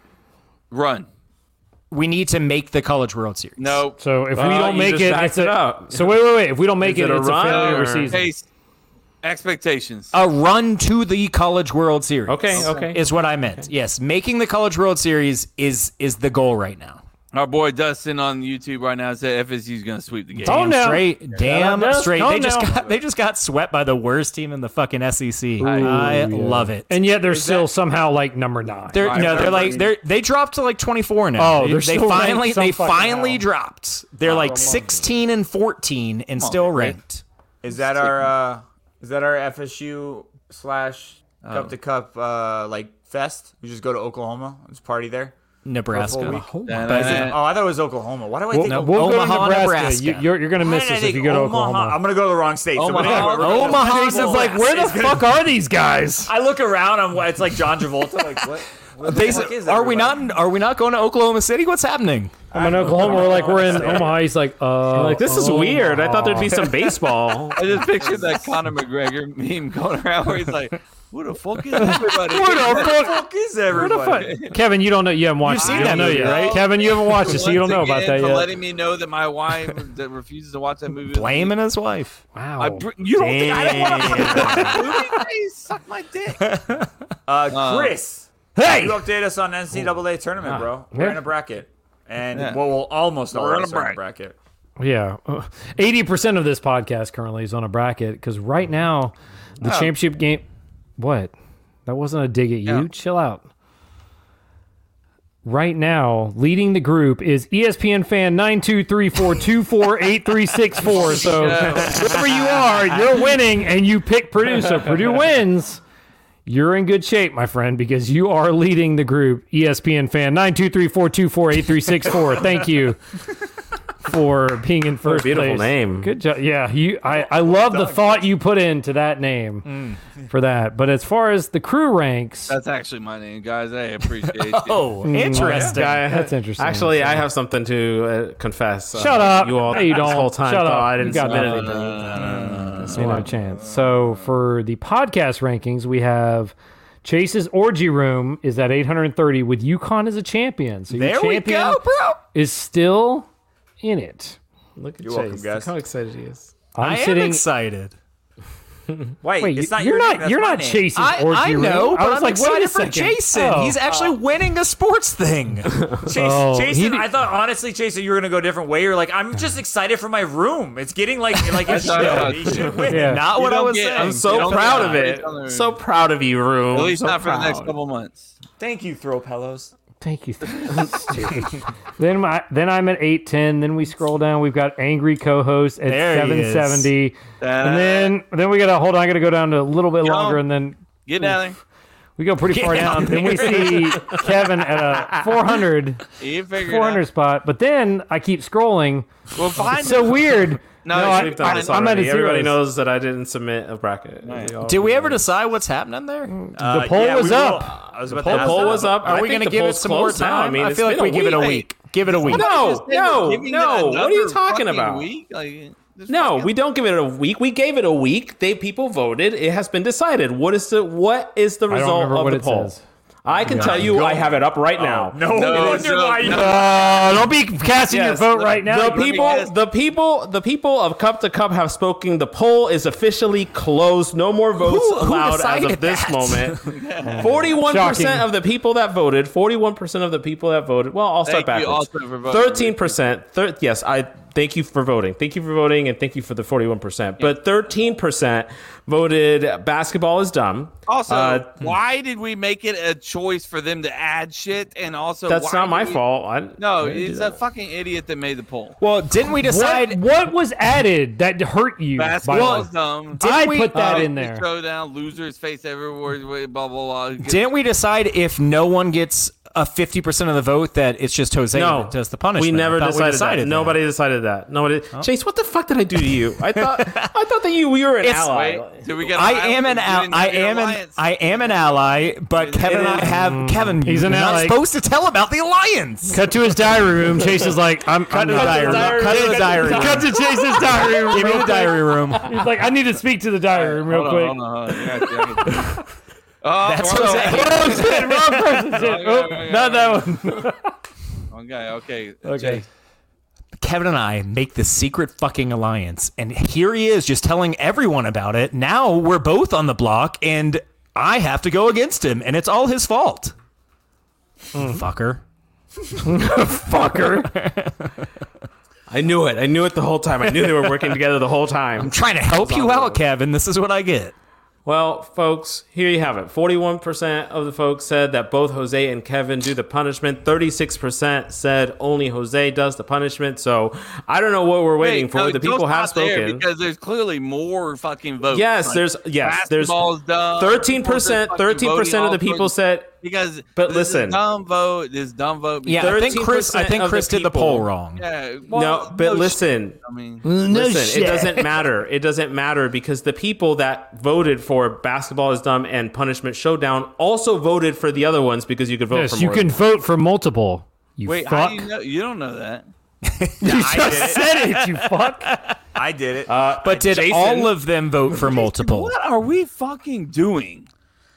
Speaker 8: run.
Speaker 5: We need to make the College World Series.
Speaker 8: No,
Speaker 3: So if we
Speaker 6: Uh,
Speaker 3: don't
Speaker 6: you
Speaker 3: make
Speaker 6: just
Speaker 3: it,
Speaker 6: backed
Speaker 3: it's
Speaker 6: it
Speaker 3: a,
Speaker 6: up.
Speaker 3: So wait, wait, wait. If we don't make
Speaker 6: Is
Speaker 3: it,
Speaker 6: it a
Speaker 3: it's a
Speaker 6: run
Speaker 3: failure of
Speaker 6: or-
Speaker 3: a season.
Speaker 8: Chase. Expectations.
Speaker 5: A run to the College World Series.
Speaker 6: Okay, okay.
Speaker 5: Is what I meant. Yes, making the College World Series is is the goal right now.
Speaker 8: Our boy Dustin on YouTube right now said F S U's going to sweep the game.
Speaker 3: Oh,
Speaker 5: Damn
Speaker 3: no.
Speaker 5: straight. Damn
Speaker 3: Yeah,
Speaker 5: straight.
Speaker 3: calm
Speaker 5: They just
Speaker 3: down.
Speaker 5: got they just got swept by the worst team in the fucking S E C. I love it.
Speaker 3: And yet they're still somehow like number nine.
Speaker 5: They're
Speaker 8: Right,
Speaker 5: no,
Speaker 8: right,
Speaker 5: they're like
Speaker 8: right.
Speaker 5: they're they dropped to like twenty-four now.
Speaker 3: Oh,
Speaker 5: they,
Speaker 3: they're
Speaker 5: they
Speaker 3: still
Speaker 5: finally
Speaker 3: ranked some
Speaker 5: they
Speaker 3: fucking
Speaker 5: finally
Speaker 3: hell.
Speaker 5: dropped. They're like sixteen and fourteen and still ranked.
Speaker 1: Is that our uh is that our F S U slash cup to cup uh like fest? We just go to Oklahoma. Let's party there.
Speaker 5: Nebraska.
Speaker 1: For a full week.
Speaker 8: And,
Speaker 1: Oh, is it-
Speaker 8: uh,
Speaker 1: oh, I thought it was Oklahoma. Why do I
Speaker 3: We'll,
Speaker 1: think
Speaker 5: no,
Speaker 3: we'll go
Speaker 5: Omaha,
Speaker 3: to Nebraska.
Speaker 5: Nebraska.
Speaker 3: You, you're you're going to
Speaker 1: Why
Speaker 3: miss
Speaker 1: did I
Speaker 3: this if
Speaker 1: think
Speaker 3: you go to
Speaker 1: Omaha?
Speaker 3: Oklahoma.
Speaker 1: I'm gonna go to the wrong state. So
Speaker 8: Omaha.
Speaker 1: anyway, we're going to
Speaker 3: Omaha. Jason's like, where the fuck are these guys?
Speaker 1: I look around. I'm. It's like John Travolta. Like what? What the
Speaker 5: They,
Speaker 1: fuck is
Speaker 5: are we
Speaker 1: everybody?
Speaker 5: not are we not going to Oklahoma City? What's happening?
Speaker 3: I'm in Oklahoma. We're like, we're in Omaha. He's like, uh,
Speaker 6: Like, this is weird. I thought there'd be some baseball.
Speaker 8: I just pictured that Conor McGregor meme going around where he's like, who the fuck is everybody?
Speaker 3: Where the
Speaker 1: What the fuck is everybody?
Speaker 3: fuck? Kevin, you don't know. You haven't watched
Speaker 5: You've seen
Speaker 3: it. You
Speaker 5: that
Speaker 3: don't know
Speaker 5: movie,
Speaker 3: yet.
Speaker 5: right?
Speaker 3: Kevin, you haven't watched it, so you don't know
Speaker 8: Once
Speaker 3: about
Speaker 8: again,
Speaker 3: that
Speaker 8: for
Speaker 3: yet.
Speaker 8: letting me know that my wife that refuses to watch that movie.
Speaker 5: Blaming his wife.
Speaker 3: Wow.
Speaker 8: I br- you don't think I don't want to watch that movie? Hey, suck my dick.
Speaker 1: Uh, Chris,
Speaker 3: Hey!
Speaker 1: you update us on N C double A tournament, bro. We're
Speaker 3: Yeah.
Speaker 1: in a bracket, and
Speaker 8: Yeah.
Speaker 1: well, we'll almost all
Speaker 8: We're in
Speaker 1: of us
Speaker 8: a
Speaker 1: are in a
Speaker 8: bracket.
Speaker 1: bracket.
Speaker 3: Yeah, eighty percent of this podcast currently is on a bracket because right now the
Speaker 8: Oh.
Speaker 3: championship game. What? That wasn't a dig at you.
Speaker 8: Yeah.
Speaker 3: Chill out. Right now, leading the group is E S P N fan nine two three four two four eight three six four. So wherever you are, you're winning, and you pick Purdue. So Purdue wins. You're in good shape, my friend, because you are leading the group. E S P N fan nine two three four two four eight three six four. Thank you for being in first
Speaker 6: beautiful
Speaker 3: place.
Speaker 6: name.
Speaker 3: Good job. Yeah, you. I, I love the thought you put into that name for that. But as far as the crew ranks,
Speaker 8: That's actually my name, guys. I appreciate you.
Speaker 5: Oh, interesting.
Speaker 6: Guy-
Speaker 3: That's interesting.
Speaker 6: Actually,
Speaker 3: So-
Speaker 6: I have something to uh, confess.
Speaker 3: Shut
Speaker 6: Uh,
Speaker 3: up.
Speaker 6: You all
Speaker 3: No, you
Speaker 6: this
Speaker 3: don't.
Speaker 6: whole time
Speaker 3: Shut
Speaker 6: thought
Speaker 3: up.
Speaker 6: I
Speaker 3: You
Speaker 6: didn't
Speaker 3: got
Speaker 6: submit
Speaker 3: nothing.
Speaker 6: anything.
Speaker 3: Ain't no chance. So for the podcast rankings, we have Chase's Orgy Room is at eight hundred thirty with UConn as a champion. So your
Speaker 5: There we
Speaker 3: champion
Speaker 5: go, bro.
Speaker 3: is still in it.
Speaker 6: Look at
Speaker 1: You're
Speaker 6: Chase.
Speaker 1: welcome, guys.
Speaker 6: Look how excited he is.
Speaker 3: I'm
Speaker 5: I am
Speaker 3: sitting.
Speaker 5: excited.
Speaker 1: Wait,
Speaker 3: Wait,
Speaker 1: it's not
Speaker 3: you're
Speaker 1: your
Speaker 3: not.
Speaker 1: name, that's
Speaker 3: You're
Speaker 1: my
Speaker 3: not
Speaker 1: name.
Speaker 3: Chase's
Speaker 5: I,
Speaker 3: Orgy
Speaker 5: I
Speaker 3: Room.
Speaker 5: know,
Speaker 3: I
Speaker 5: but
Speaker 3: was
Speaker 5: I'm
Speaker 3: like,
Speaker 5: excited
Speaker 3: wait a
Speaker 5: for
Speaker 3: second.
Speaker 5: Jason.
Speaker 3: Oh.
Speaker 5: He's actually winning a sports thing.
Speaker 1: Chase,
Speaker 3: Oh,
Speaker 1: Jason,
Speaker 3: he did-
Speaker 1: I thought honestly, Jason, you were gonna go a different way. You're like, I'm just excited for my room. It's getting like like it
Speaker 8: not-
Speaker 1: should. He should win.
Speaker 3: Yeah.
Speaker 5: Not what I
Speaker 8: don't
Speaker 5: was
Speaker 8: get-
Speaker 5: saying.
Speaker 6: I'm
Speaker 8: You
Speaker 6: so
Speaker 8: don't
Speaker 6: proud
Speaker 8: get
Speaker 6: of
Speaker 8: that.
Speaker 6: it.
Speaker 8: It's on the-
Speaker 6: So proud of you, Room.
Speaker 8: At least
Speaker 6: so
Speaker 8: not for the next
Speaker 6: proud.
Speaker 8: couple months.
Speaker 1: Thank you, Throw Pillows.
Speaker 3: Thank you. then my then I'm at eight ten. Then we scroll down. We've got Angry Co-host at
Speaker 5: There he
Speaker 3: seven seventy. And then then we gotta hold on. I gotta go down to a little bit
Speaker 8: Yo.
Speaker 3: longer, and then
Speaker 8: Get down there.
Speaker 3: we go pretty far down. Then we see Kevin at a four hundred,
Speaker 8: You figure
Speaker 3: four hundred spot. But then I keep scrolling.
Speaker 8: Well, find
Speaker 3: It's so weird.
Speaker 8: No,
Speaker 3: No,
Speaker 8: you
Speaker 3: I,
Speaker 8: should've done
Speaker 3: I,
Speaker 6: This
Speaker 3: I'm at a
Speaker 6: already.
Speaker 3: zero.
Speaker 6: Everybody knows that I didn't submit a bracket. We all-
Speaker 5: Did we ever decide what's happening there?
Speaker 1: Uh,
Speaker 3: poll
Speaker 1: yeah,
Speaker 3: was
Speaker 1: we will.
Speaker 3: up.
Speaker 1: I was about
Speaker 6: The
Speaker 1: to ask
Speaker 6: poll
Speaker 1: that.
Speaker 6: was up.
Speaker 5: Are
Speaker 6: I
Speaker 5: we
Speaker 6: think
Speaker 5: going to
Speaker 6: the
Speaker 5: give it
Speaker 6: poll's
Speaker 5: some more
Speaker 6: closed now.
Speaker 5: time?
Speaker 6: I mean,
Speaker 5: I
Speaker 6: it's
Speaker 5: feel like
Speaker 6: been
Speaker 5: we
Speaker 6: a
Speaker 5: give it a
Speaker 6: week.
Speaker 5: week. Give it a week.
Speaker 6: No, no,
Speaker 8: Giving it
Speaker 6: no. What are you
Speaker 8: another
Speaker 6: talking
Speaker 8: fucking
Speaker 6: about?
Speaker 8: week? Like, this
Speaker 6: No,
Speaker 8: fucking-
Speaker 6: we don't give it a week. We gave it a week. They people voted. It has been decided. What is the what is the
Speaker 3: I don't
Speaker 6: result
Speaker 3: remember
Speaker 6: of
Speaker 3: what
Speaker 6: the
Speaker 3: it
Speaker 6: poll?
Speaker 3: says.
Speaker 6: I can tell you, I have it up right now.
Speaker 1: No,
Speaker 8: No,
Speaker 1: wonder
Speaker 8: no,
Speaker 1: why you.
Speaker 8: no.
Speaker 3: Uh, don't be casting
Speaker 6: Yes,
Speaker 3: your vote right now.
Speaker 6: The
Speaker 8: me
Speaker 6: people,
Speaker 8: guess.
Speaker 6: the people, the people of Cup to Cup have spoken. The poll is officially closed. No more votes
Speaker 5: Who- who
Speaker 6: allowed as
Speaker 5: decided
Speaker 6: of this
Speaker 5: that?
Speaker 6: moment. Forty-one percent
Speaker 3: Shocking.
Speaker 6: of the people that voted. Forty-one percent of the people that voted. Well, I'll start
Speaker 8: Thank you
Speaker 6: backwards.
Speaker 8: also for voting.
Speaker 6: Thirteen percent. Thir- yes, I thank you for voting. Thank you for voting, and thank you for the forty-one percent. But thirteen percent voted basketball is dumb.
Speaker 8: Also,
Speaker 6: Uh,
Speaker 8: why did we make it a choice for them to add shit? And also,
Speaker 6: That's
Speaker 8: why
Speaker 6: not my
Speaker 8: did we-
Speaker 6: fault. I,
Speaker 8: No,
Speaker 6: I didn't do
Speaker 8: it's a
Speaker 6: that.
Speaker 8: fucking idiot that made the poll.
Speaker 5: Well, didn't we decide?
Speaker 3: What, what was added that hurt you? by the
Speaker 8: Basketball
Speaker 3: way?
Speaker 8: is dumb.
Speaker 3: I
Speaker 5: we-
Speaker 3: put that
Speaker 8: Uh,
Speaker 3: in there.
Speaker 8: Showdown, losers face everywhere, blah, blah, blah.
Speaker 5: Didn't we decide if no one gets a fifty percent of the vote that it's just Jose
Speaker 6: No,
Speaker 5: that does the punishment?
Speaker 6: we never
Speaker 5: I thought
Speaker 6: decided,
Speaker 5: decided
Speaker 6: that. Nobody decided that. Nobody. Chase, what the fuck did I do to you? I thought I thought that you you were an
Speaker 5: It's-
Speaker 6: ally.
Speaker 8: Wait, did we get?
Speaker 5: I am an al- I am an I am an ally, but Kevin and I have Kevin.
Speaker 3: He's an
Speaker 5: you're not
Speaker 3: ally.
Speaker 5: supposed to tell about the alliance.
Speaker 3: Cut to his diary room. Chase is like, I'm
Speaker 5: Cut
Speaker 3: I'm
Speaker 5: to the
Speaker 3: not-
Speaker 5: diary room.
Speaker 6: diary
Speaker 5: Cut to the
Speaker 6: room.
Speaker 5: diary room.
Speaker 3: Cut to Chase's diary room.
Speaker 5: Give me the diary room.
Speaker 3: He's like, I need to speak to the diary room real
Speaker 8: Hold
Speaker 3: quick.
Speaker 8: on, hold on, hold on. Yeah, yeah, yeah. Oh,
Speaker 5: That's
Speaker 8: wrong
Speaker 5: Jose.
Speaker 8: one.
Speaker 3: Oh shit! Wrong person. Shit.
Speaker 8: Okay,
Speaker 3: Oh,
Speaker 8: okay,
Speaker 3: not that
Speaker 8: okay.
Speaker 3: one.
Speaker 8: Okay, okay.
Speaker 3: Okay.
Speaker 8: Chase.
Speaker 5: Kevin and I make this secret fucking alliance, and here he is just telling everyone about it. Now we're both on the block, and I have to go against him, and it's all his fault. Mm. Fucker.
Speaker 3: Fucker.
Speaker 6: I knew it. I knew it the whole time. I knew they were working together the whole time.
Speaker 5: I'm trying to help you out, Kevin. This is what I get.
Speaker 6: Well, folks, here you have it. forty-one percent of the folks said that both Jose and Kevin do the punishment. thirty-six percent said only Jose does the punishment. So I don't know what we're waiting
Speaker 8: Wait,
Speaker 6: for.
Speaker 8: no,
Speaker 6: the people
Speaker 8: don't
Speaker 6: have
Speaker 8: stop there,
Speaker 6: spoken.
Speaker 8: because there's clearly more fucking votes.
Speaker 6: Yes,
Speaker 8: Like,
Speaker 6: there's yes, there's
Speaker 8: basketball's dumb.
Speaker 6: thirteen percent.
Speaker 8: People are fucking
Speaker 6: Thirteen percent of the
Speaker 8: voting all
Speaker 6: people
Speaker 8: sorts-
Speaker 6: said.
Speaker 8: because
Speaker 6: But
Speaker 8: this
Speaker 6: listen.
Speaker 8: is dumb vote. This dumb vote.
Speaker 5: Yeah, I think Chris. I think
Speaker 6: of the
Speaker 5: Chris did the
Speaker 6: people-
Speaker 5: poll wrong.
Speaker 8: Yeah, well,
Speaker 6: No, but
Speaker 8: no
Speaker 6: listen.
Speaker 8: shit. I mean,
Speaker 6: Listen, it doesn't matter. It doesn't matter because the people that voted for Basketball is Dumb and Punishment Showdown also voted for the other ones because you could vote for
Speaker 3: Yes, you
Speaker 6: more.
Speaker 3: can vote for multiple. You
Speaker 8: wait, how
Speaker 3: fuck.
Speaker 8: do you know? You don't know that.
Speaker 3: You
Speaker 1: I
Speaker 3: just
Speaker 1: did it.
Speaker 3: said it, you fuck.
Speaker 1: I did it.
Speaker 6: Uh,
Speaker 5: But did
Speaker 6: Jason-
Speaker 5: all of them vote for multiple?
Speaker 8: What are we fucking doing?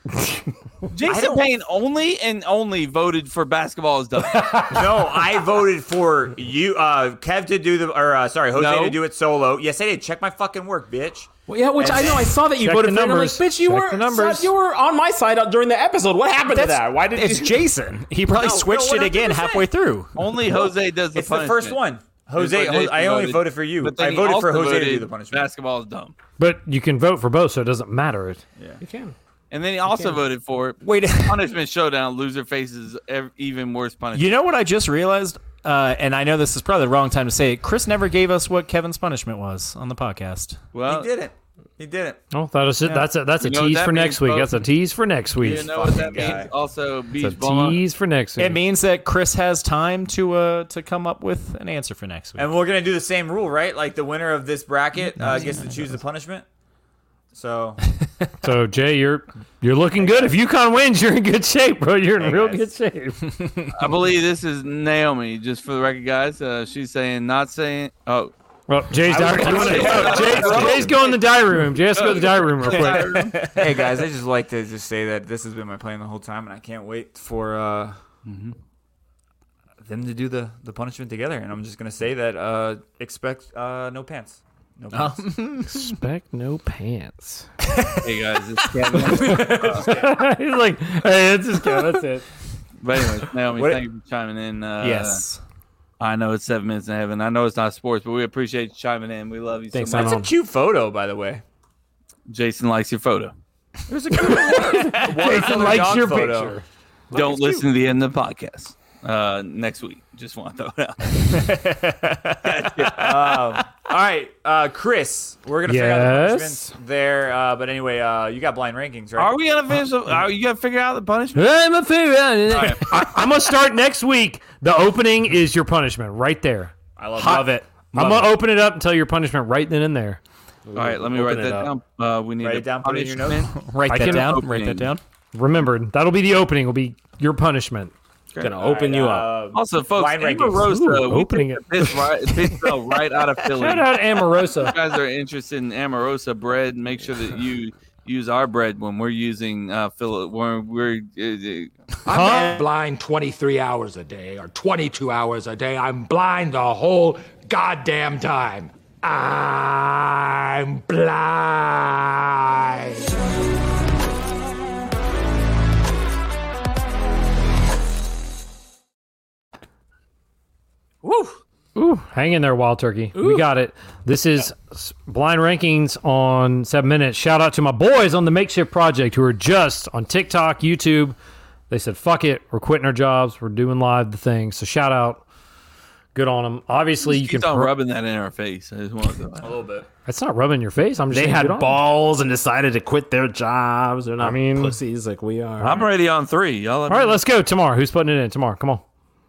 Speaker 8: Jason Payne only and only voted for Basketball is Dumb.
Speaker 1: No, I voted for you, uh, Kev to do the, or uh, sorry, Jose
Speaker 8: No.
Speaker 1: to do it solo. Yes, I did. Check my fucking work, bitch.
Speaker 6: Well, yeah, which I know. I saw that you
Speaker 3: Check
Speaker 6: voted
Speaker 3: the
Speaker 6: for it. and I'm like,
Speaker 3: numbers.
Speaker 6: bitch, you
Speaker 3: Check
Speaker 6: were
Speaker 3: the numbers.
Speaker 6: you were on my side during the episode. What happened to that? Why did
Speaker 5: It's
Speaker 6: you?
Speaker 5: Jason. He probably
Speaker 1: No, no,
Speaker 5: switched
Speaker 1: what
Speaker 5: it again
Speaker 1: I'm saying.
Speaker 5: halfway through.
Speaker 8: Only Jose does the
Speaker 1: It's the
Speaker 8: punishment.
Speaker 1: first one. Jose,
Speaker 8: That's why Jason
Speaker 1: I only
Speaker 8: voted.
Speaker 1: voted for you.
Speaker 8: But then
Speaker 1: I
Speaker 8: he
Speaker 1: voted for
Speaker 8: also
Speaker 1: Jose to
Speaker 8: voted
Speaker 1: do the punishment.
Speaker 8: Basketball is Dumb.
Speaker 3: But you can vote for both, so it doesn't matter.
Speaker 6: You can.
Speaker 8: And then he also voted for
Speaker 5: Wait.
Speaker 8: Punishment Showdown. Loser faces ev- even worse punishment.
Speaker 5: You know what I just realized? Uh, and I know this is probably the wrong time to say it. Chris never gave us what Kevin's punishment was on the podcast.
Speaker 8: well,
Speaker 1: He did it. He did it.
Speaker 3: Oh, that is it. That's a that's a
Speaker 8: You know what
Speaker 3: tease
Speaker 8: that
Speaker 3: for
Speaker 8: means,
Speaker 3: next week.
Speaker 8: folks?
Speaker 3: That's a tease for next week.
Speaker 8: you know what that
Speaker 1: fucking guy.
Speaker 8: means? Also,
Speaker 3: It's
Speaker 8: Beach
Speaker 3: a
Speaker 8: Ball.
Speaker 3: tease for next week.
Speaker 5: It means that Chris has time to uh, to come up with an answer for next week.
Speaker 1: And we're gonna do the same rule, right? Like the winner of this bracket uh, gets to choose the punishment. So
Speaker 3: So Jay, you're you're looking good. If UConn wins, you're in good shape, bro. You're in
Speaker 1: Hey,
Speaker 3: real
Speaker 1: guys.
Speaker 3: good shape.
Speaker 8: I believe this is Naomi. Just for the record, guys, uh, she's saying not saying. Oh,
Speaker 3: Well, Jay's
Speaker 1: I was
Speaker 3: diary.
Speaker 1: gonna say-
Speaker 3: Oh, Jay's, Jay's going in the diary room. Jay has to go to the diary room real quick.
Speaker 1: hey guys, I just like to just say that this has been my plan the whole time, and I can't wait for uh, them to do the, the punishment together. And I'm just gonna say that uh, expect uh, no pants. No pants.
Speaker 3: Expect no pants.
Speaker 8: hey guys, it's Kevin.
Speaker 3: He's like, hey, that's just good. That's it.
Speaker 8: But anyways, Naomi,
Speaker 1: What-
Speaker 8: thank you for chiming in. Uh,
Speaker 5: yes.
Speaker 8: I know it's seven minutes in heaven. I know it's not sports, but we appreciate you chiming in. We love you
Speaker 5: Thanks,
Speaker 8: so much.
Speaker 1: That's a cute photo, by the way.
Speaker 8: Jason likes your photo.
Speaker 1: It was a good water,
Speaker 3: Jason likes
Speaker 1: dog
Speaker 3: your
Speaker 1: photo.
Speaker 3: picture.
Speaker 8: Don't listen to the end of the podcast uh, next week. Just want to throw it out.
Speaker 1: um, all right, uh, Chris, we're gonna figure out the
Speaker 3: Yes?
Speaker 1: punishments there. Uh, but anyway, uh, you got blind rankings, right?
Speaker 8: Are we gonna finish? the- Are you gonna figure out the punishment?
Speaker 3: I'm a favorite. I, I'm gonna start next week. The opening is your punishment right there.
Speaker 1: I love,
Speaker 5: Love it.
Speaker 3: I'm gonna open it up and tell you your punishment right then and there.
Speaker 8: All right, let me
Speaker 6: Open
Speaker 8: write
Speaker 6: it
Speaker 8: that
Speaker 6: up.
Speaker 8: down. Uh, we need
Speaker 1: Write
Speaker 8: a
Speaker 1: it down, put it in your
Speaker 8: punishment.
Speaker 1: notes.
Speaker 5: Write
Speaker 3: I
Speaker 5: that
Speaker 3: can
Speaker 5: down.
Speaker 8: open
Speaker 5: Write that
Speaker 8: it.
Speaker 5: down.
Speaker 3: Remember, that'll be the opening. Will be your punishment.
Speaker 6: Gonna open you up.
Speaker 1: Uh,
Speaker 8: Also, folks,
Speaker 1: blind rankings.
Speaker 8: Amarosa,
Speaker 3: Ooh,
Speaker 8: we
Speaker 3: opening
Speaker 8: picked this right, this fell right out of Philly.
Speaker 3: Shout out Amorosa.
Speaker 8: If you guys are interested in Amarosa bread, make sure that you use our bread when we're using uh, Philly. When we're uh,
Speaker 4: I'm not blind twenty-three hours a day or twenty-two hours a day. I'm blind the whole goddamn time. I'm blind.
Speaker 1: Woo!
Speaker 3: Ooh, hang in there, Wild Turkey. We got it. This is s- blind rankings on seven minutes. Shout out to my boys on the Makeshift Project who are just on TikTok, YouTube. They said, fuck it. We're quitting our jobs. We're doing live the thing. So shout out. Good on them. Obviously, you
Speaker 8: keep
Speaker 3: can.
Speaker 8: on
Speaker 3: pro-
Speaker 8: rubbing that in our face. I just want to.
Speaker 1: A little bit.
Speaker 3: It's not rubbing your face. I'm just
Speaker 6: They
Speaker 3: saying,
Speaker 6: had
Speaker 3: good on 'em.
Speaker 6: balls and decided to quit their jobs. They're not
Speaker 3: I mean-
Speaker 6: pussies like we are.
Speaker 8: I'm ready on three. Y'all.
Speaker 3: All right, let's go. Tomorrow. Who's putting it in? Tomorrow. Come on.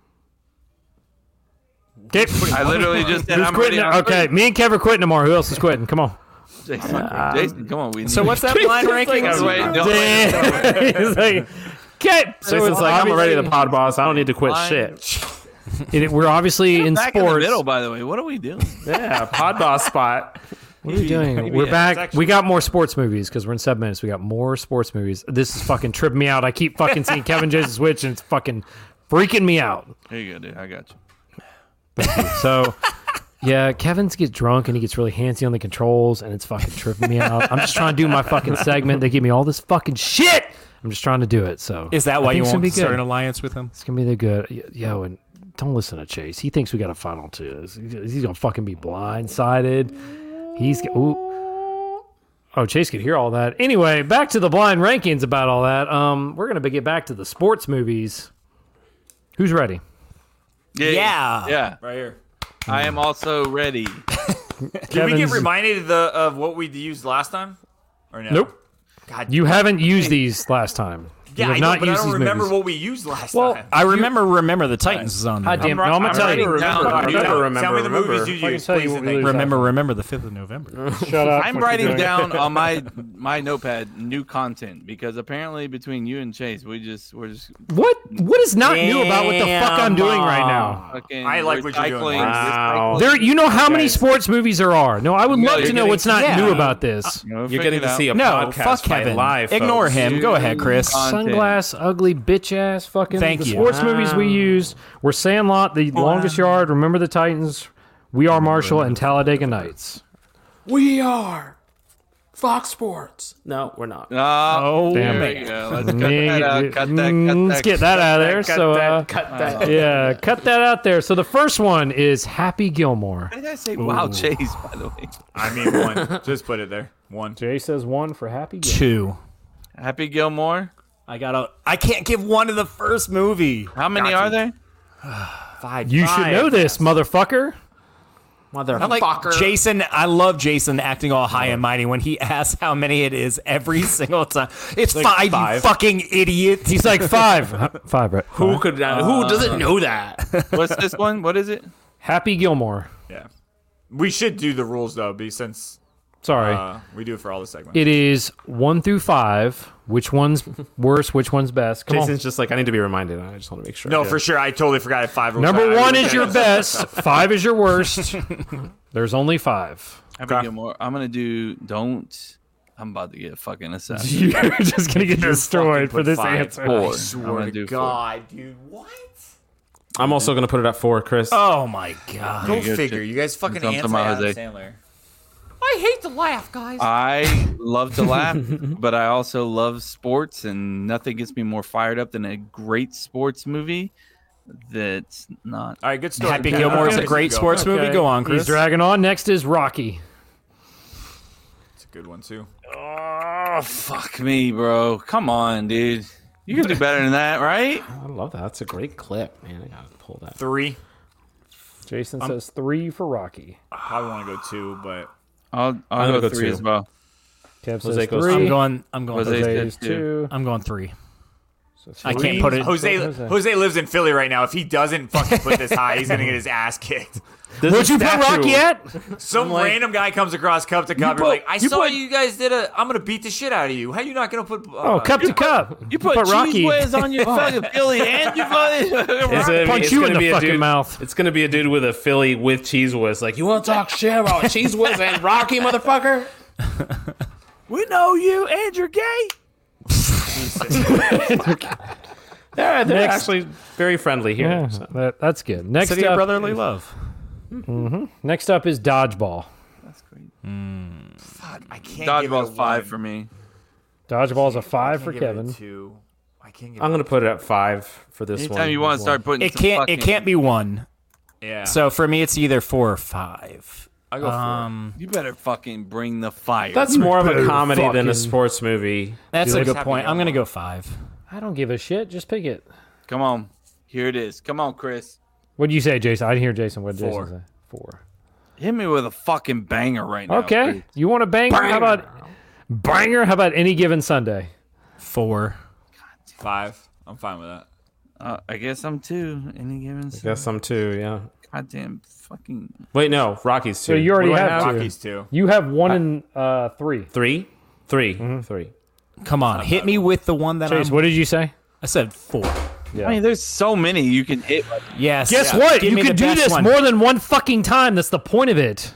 Speaker 3: Okay.
Speaker 8: I literally just said
Speaker 3: Who's
Speaker 8: I'm
Speaker 3: quitting?
Speaker 8: ready on
Speaker 3: Okay,
Speaker 8: three.
Speaker 3: me and Kev are quitting tomorrow. Who else is quitting? Come on.
Speaker 8: Jason, Jason, come on. We need
Speaker 5: So what's that blind ranking?
Speaker 8: Don't wait, don't wait.
Speaker 3: Damn. He's like, okay. So
Speaker 6: Jason's
Speaker 3: it's
Speaker 6: like, I'm already the
Speaker 3: obviously-
Speaker 6: pod boss. I don't need to quit
Speaker 8: Fine.
Speaker 6: shit.
Speaker 3: It, we're obviously in
Speaker 8: Back in
Speaker 3: sports.
Speaker 8: the middle, by the way. What are we doing?
Speaker 6: Yeah, pod boss spot.
Speaker 3: What are we doing? We're
Speaker 8: yeah,
Speaker 3: back.
Speaker 1: it's
Speaker 3: We got more sports movies because we're in seven minutes. We got more sports movies. This is fucking tripping me out. I keep fucking seeing Kevin Jason switch and it's fucking freaking me out.
Speaker 8: Here you go, dude. I got you.
Speaker 3: So Yeah, Kevin's gets drunk and he gets really handsy on the controls, and it's fucking tripping me out. I'm just trying to do my fucking segment. They give me all this fucking shit. I'm just trying to do it. So
Speaker 5: Is that why
Speaker 3: I think
Speaker 5: you
Speaker 3: it's gonna
Speaker 5: want
Speaker 3: be
Speaker 5: to start
Speaker 3: good.
Speaker 5: an alliance with him?
Speaker 3: It's gonna be the good. Yo, and don't listen to Chase. He thinks we got a final two. He's gonna fucking be blindsided. He's ooh. Oh, Chase could hear all that. Anyway, back to the blind rankings about all that. Um, we're gonna get back to the sports movies. Who's ready?
Speaker 5: Yeah.
Speaker 8: Yeah.
Speaker 1: Right here.
Speaker 8: I am also ready.
Speaker 1: Did we get
Speaker 3: Kevin's-
Speaker 1: reminded of, the, of what we used last time? Or no?
Speaker 3: Nope.
Speaker 1: God,
Speaker 3: You haven't used these last time.
Speaker 1: yeah,
Speaker 3: you
Speaker 1: I
Speaker 3: have
Speaker 1: know,
Speaker 3: not
Speaker 1: but I
Speaker 3: used
Speaker 1: don't
Speaker 3: these
Speaker 1: remember
Speaker 3: movies.
Speaker 1: what we used last
Speaker 3: Well,
Speaker 1: time.
Speaker 5: I remember. Remember the Titans is on there.
Speaker 3: God damn. No, I'm gonna
Speaker 6: I'm
Speaker 3: tell
Speaker 6: ready
Speaker 3: you.
Speaker 6: to remember.
Speaker 8: Down.
Speaker 6: I
Speaker 8: Remember,
Speaker 6: never remember.
Speaker 1: Tell me the
Speaker 6: remember.
Speaker 1: movies you
Speaker 3: I can
Speaker 1: used,
Speaker 3: tell you
Speaker 1: please,
Speaker 3: what
Speaker 1: and
Speaker 3: we
Speaker 1: thank
Speaker 3: lose.
Speaker 1: you.
Speaker 5: Remember, remember the fifth of November.
Speaker 3: Shut up.
Speaker 8: I'm
Speaker 3: what
Speaker 8: writing
Speaker 3: you're doing.
Speaker 8: down on my my notepad new content because apparently between you and Chase, we just we're just
Speaker 3: What? What is not new about what the fuck I'm doing right now?
Speaker 8: fucking.
Speaker 1: I like what you're doing.
Speaker 8: recycling,
Speaker 6: Wow.
Speaker 8: recycling.
Speaker 3: There, you know how many
Speaker 6: Guys.
Speaker 3: sports movies there are. No, I would
Speaker 8: No,
Speaker 3: love
Speaker 8: you're
Speaker 3: to know
Speaker 8: getting-
Speaker 3: what's not
Speaker 5: yeah.
Speaker 3: new about this.
Speaker 8: You know,
Speaker 6: You're
Speaker 8: figure
Speaker 6: getting
Speaker 8: it
Speaker 6: to
Speaker 8: out.
Speaker 6: see a
Speaker 5: No,
Speaker 6: podcast
Speaker 5: fuck
Speaker 6: fight
Speaker 5: Kevin.
Speaker 6: live.
Speaker 5: Ignore
Speaker 6: folks.
Speaker 5: him. Go ahead, Chris.
Speaker 8: Content.
Speaker 3: Sunglass, ugly bitch ass, fucking.
Speaker 5: Thank
Speaker 3: the
Speaker 5: you.
Speaker 3: sports movies we used were Sandlot, The Longest Yard, Remember the Titans, We Are Marshall, and Talladega Nights.
Speaker 6: We are Fox Sports. No, we're not.
Speaker 8: Oh,
Speaker 3: Damn
Speaker 8: there
Speaker 3: it.
Speaker 8: you go. Let's cut
Speaker 3: Me-
Speaker 8: that out. Cut that. Cut
Speaker 3: Mm, Let's
Speaker 8: that.
Speaker 3: get that out of there.
Speaker 6: Cut
Speaker 3: So,
Speaker 6: that.
Speaker 3: uh,
Speaker 6: cut that.
Speaker 3: yeah, cut that out there. So the first one is Happy Gilmore.
Speaker 8: Why did I say Wild Chase? By the way,
Speaker 1: I mean, one. Just put it there. One.
Speaker 3: Jay says one for Happy Gilmore.
Speaker 5: Two.
Speaker 8: Happy Gilmore.
Speaker 5: I gotta. I can't give one to the first movie.
Speaker 8: How many
Speaker 1: Got
Speaker 8: are
Speaker 1: you.
Speaker 8: there?
Speaker 1: Five.
Speaker 3: You should know this, motherfucker.
Speaker 5: I like Jason. I love Jason acting all high and mighty when he asks how many it is every single time. It's five,
Speaker 6: five.
Speaker 5: you fucking idiot.
Speaker 3: He's like five. Five, right?
Speaker 6: Who
Speaker 3: Five.
Speaker 6: could? Uh, who doesn't know that?
Speaker 8: What's this one? What is it?
Speaker 3: Happy Gilmore.
Speaker 1: Yeah. We should do the rules, though, be since
Speaker 3: Sorry.
Speaker 1: uh, we do it for all the segments.
Speaker 3: It is one through five. Which one's worse? Which one's best? Come
Speaker 6: Jason's just like I need to be reminded. I just want to make sure.
Speaker 1: no,
Speaker 6: I do
Speaker 1: for
Speaker 6: it.
Speaker 1: sure. I totally forgot at five
Speaker 3: on.
Speaker 1: rules.
Speaker 3: Number
Speaker 1: I- I
Speaker 3: one
Speaker 1: really
Speaker 3: is your
Speaker 1: did.
Speaker 3: best. Five is your worst. There's only five.
Speaker 8: Happy
Speaker 1: Okay.
Speaker 8: Gilmore. I'm gonna do. Don't. I'm about to get fucking assassin.
Speaker 3: You're just gonna get
Speaker 1: You
Speaker 3: destroyed
Speaker 1: fucking
Speaker 3: for
Speaker 1: put
Speaker 3: this
Speaker 1: five.
Speaker 3: answer.
Speaker 8: Four.
Speaker 1: I
Speaker 8: I'm
Speaker 1: swear
Speaker 8: gonna
Speaker 1: to
Speaker 8: do four.
Speaker 1: God, dude. What?
Speaker 6: I'm also gonna put it at four, Chris.
Speaker 5: Oh my god.
Speaker 1: Go
Speaker 8: good
Speaker 1: figure.
Speaker 8: shit.
Speaker 1: You guys fucking
Speaker 8: Something
Speaker 1: anti
Speaker 8: about
Speaker 1: Adam
Speaker 8: Jose.
Speaker 1: Sandler. I hate to laugh, guys.
Speaker 8: I love to laugh, but I also love sports, and nothing gets me more fired up than a great sports movie that's not.
Speaker 1: all right, good story.
Speaker 5: Happy
Speaker 1: Okay,
Speaker 5: Gilmore is
Speaker 1: okay,
Speaker 5: a great
Speaker 1: go.
Speaker 5: sports movie.
Speaker 3: Okay.
Speaker 5: Go on, Chris.
Speaker 3: He's dragging on. Next is Rocky.
Speaker 1: It's a good one too.
Speaker 8: Oh, fuck me, bro. Come on, dude. You can do better than that, right?
Speaker 6: I love that. That's a great clip, man. I gotta pull that.
Speaker 1: Three.
Speaker 3: Jason says three for Rocky.
Speaker 1: I probably want to go two, but
Speaker 8: I'll, I'll
Speaker 6: I'm
Speaker 8: go,
Speaker 6: gonna go
Speaker 8: three
Speaker 6: two.
Speaker 8: as well.
Speaker 3: Kev
Speaker 6: Jose
Speaker 3: says
Speaker 6: goes
Speaker 3: three.
Speaker 5: I'm going. I'm going.
Speaker 8: Jose
Speaker 5: Three.
Speaker 8: said
Speaker 3: Jose's
Speaker 8: two.
Speaker 3: two.
Speaker 5: I'm going three.
Speaker 3: So
Speaker 5: I
Speaker 3: three.
Speaker 5: can't put it.
Speaker 1: Jose,
Speaker 3: Jose.
Speaker 1: Jose lives in Philly right now. If he doesn't fucking put this high, he's gonna get his ass kicked.
Speaker 6: There's
Speaker 3: Would
Speaker 6: a
Speaker 3: you put
Speaker 6: statue.
Speaker 3: Rocky at?
Speaker 1: Some
Speaker 6: like-
Speaker 1: random guy comes across cup to cup.
Speaker 8: put-
Speaker 1: You're like, I
Speaker 8: you
Speaker 1: saw
Speaker 8: put-
Speaker 1: you guys did a. I'm gonna beat the shit out of you. How you not gonna put? Uh,
Speaker 3: Oh, cup to cup.
Speaker 8: You put,
Speaker 3: Rocky.
Speaker 8: cheese whiz on your fucking Philly and your fucking.
Speaker 6: It's gonna be-
Speaker 3: Punch
Speaker 6: it's
Speaker 3: you
Speaker 6: gonna
Speaker 3: in the
Speaker 6: be a
Speaker 3: fucking
Speaker 6: dude-
Speaker 3: mouth.
Speaker 6: It's gonna be a dude with a Philly with cheese whiz. Like, you want to talk shit about cheese whiz and Rocky, motherfucker?
Speaker 8: We know you and you're gay.
Speaker 6: They're, they're
Speaker 3: Next-
Speaker 6: actually very friendly here.
Speaker 3: Yeah,
Speaker 6: so.
Speaker 3: that, that's good. Next
Speaker 5: City of
Speaker 3: up,
Speaker 5: brotherly love.
Speaker 3: next up is dodgeball.
Speaker 8: That's great.
Speaker 1: Fuck, I can't. give it a
Speaker 8: Dodgeball's five
Speaker 1: one.
Speaker 8: for me.
Speaker 3: Dodgeball's a
Speaker 1: I
Speaker 3: five
Speaker 1: can't
Speaker 3: for
Speaker 1: give it a
Speaker 3: Kevin.
Speaker 1: Two. I can't. Give
Speaker 6: I'm
Speaker 1: it
Speaker 6: gonna put it at five for this
Speaker 8: Anytime
Speaker 6: one.
Speaker 8: you want
Speaker 6: as
Speaker 8: to start
Speaker 6: well.
Speaker 8: putting
Speaker 5: It
Speaker 8: some
Speaker 5: can't.
Speaker 8: fucking,
Speaker 5: It can't be one.
Speaker 1: Yeah.
Speaker 5: So for me, it's either four or five.
Speaker 1: I go four.
Speaker 5: Um,
Speaker 8: You better fucking bring the fire.
Speaker 6: That's more of a
Speaker 3: better
Speaker 6: comedy than
Speaker 3: fucking-
Speaker 6: a sports movie.
Speaker 5: that's
Speaker 3: Do
Speaker 5: a
Speaker 3: they-
Speaker 5: good
Speaker 1: Happy
Speaker 5: point. I'm
Speaker 1: Gilmore.
Speaker 5: gonna go five.
Speaker 3: I don't give a shit. Just pick it.
Speaker 8: Come on. Here it is. Come on, Chris.
Speaker 3: What'd you say, Jason? I didn't hear Jason. What did
Speaker 1: Four.
Speaker 3: Jason say? Four.
Speaker 8: Hit me with a fucking banger right now.
Speaker 3: Okay.
Speaker 8: Chris.
Speaker 3: You want a banger? How about banger? How about any given Sunday?
Speaker 5: Four.
Speaker 1: Five. I'm fine with that.
Speaker 8: Uh, I guess I'm two. Any given.
Speaker 6: I guess some too. Yeah.
Speaker 8: Goddamn fucking.
Speaker 6: Wait, no. Rocky's two.
Speaker 3: So you already
Speaker 6: What do I
Speaker 3: have two.
Speaker 1: Rockies too.
Speaker 3: You have one and uh, three.
Speaker 6: Three, three,
Speaker 3: Mm-hmm.
Speaker 6: three.
Speaker 5: Come on, hit me with the one that
Speaker 3: Chase,
Speaker 5: I'm,
Speaker 3: what did you say?
Speaker 5: I said four.
Speaker 3: Yeah.
Speaker 8: I mean, there's so many you can hit.
Speaker 5: Yes.
Speaker 3: Guess
Speaker 5: Yeah.
Speaker 3: what?
Speaker 5: Give
Speaker 3: You
Speaker 5: me
Speaker 3: can
Speaker 5: the
Speaker 3: do
Speaker 5: best
Speaker 3: this
Speaker 5: one.
Speaker 3: more than one fucking time. That's the point of it.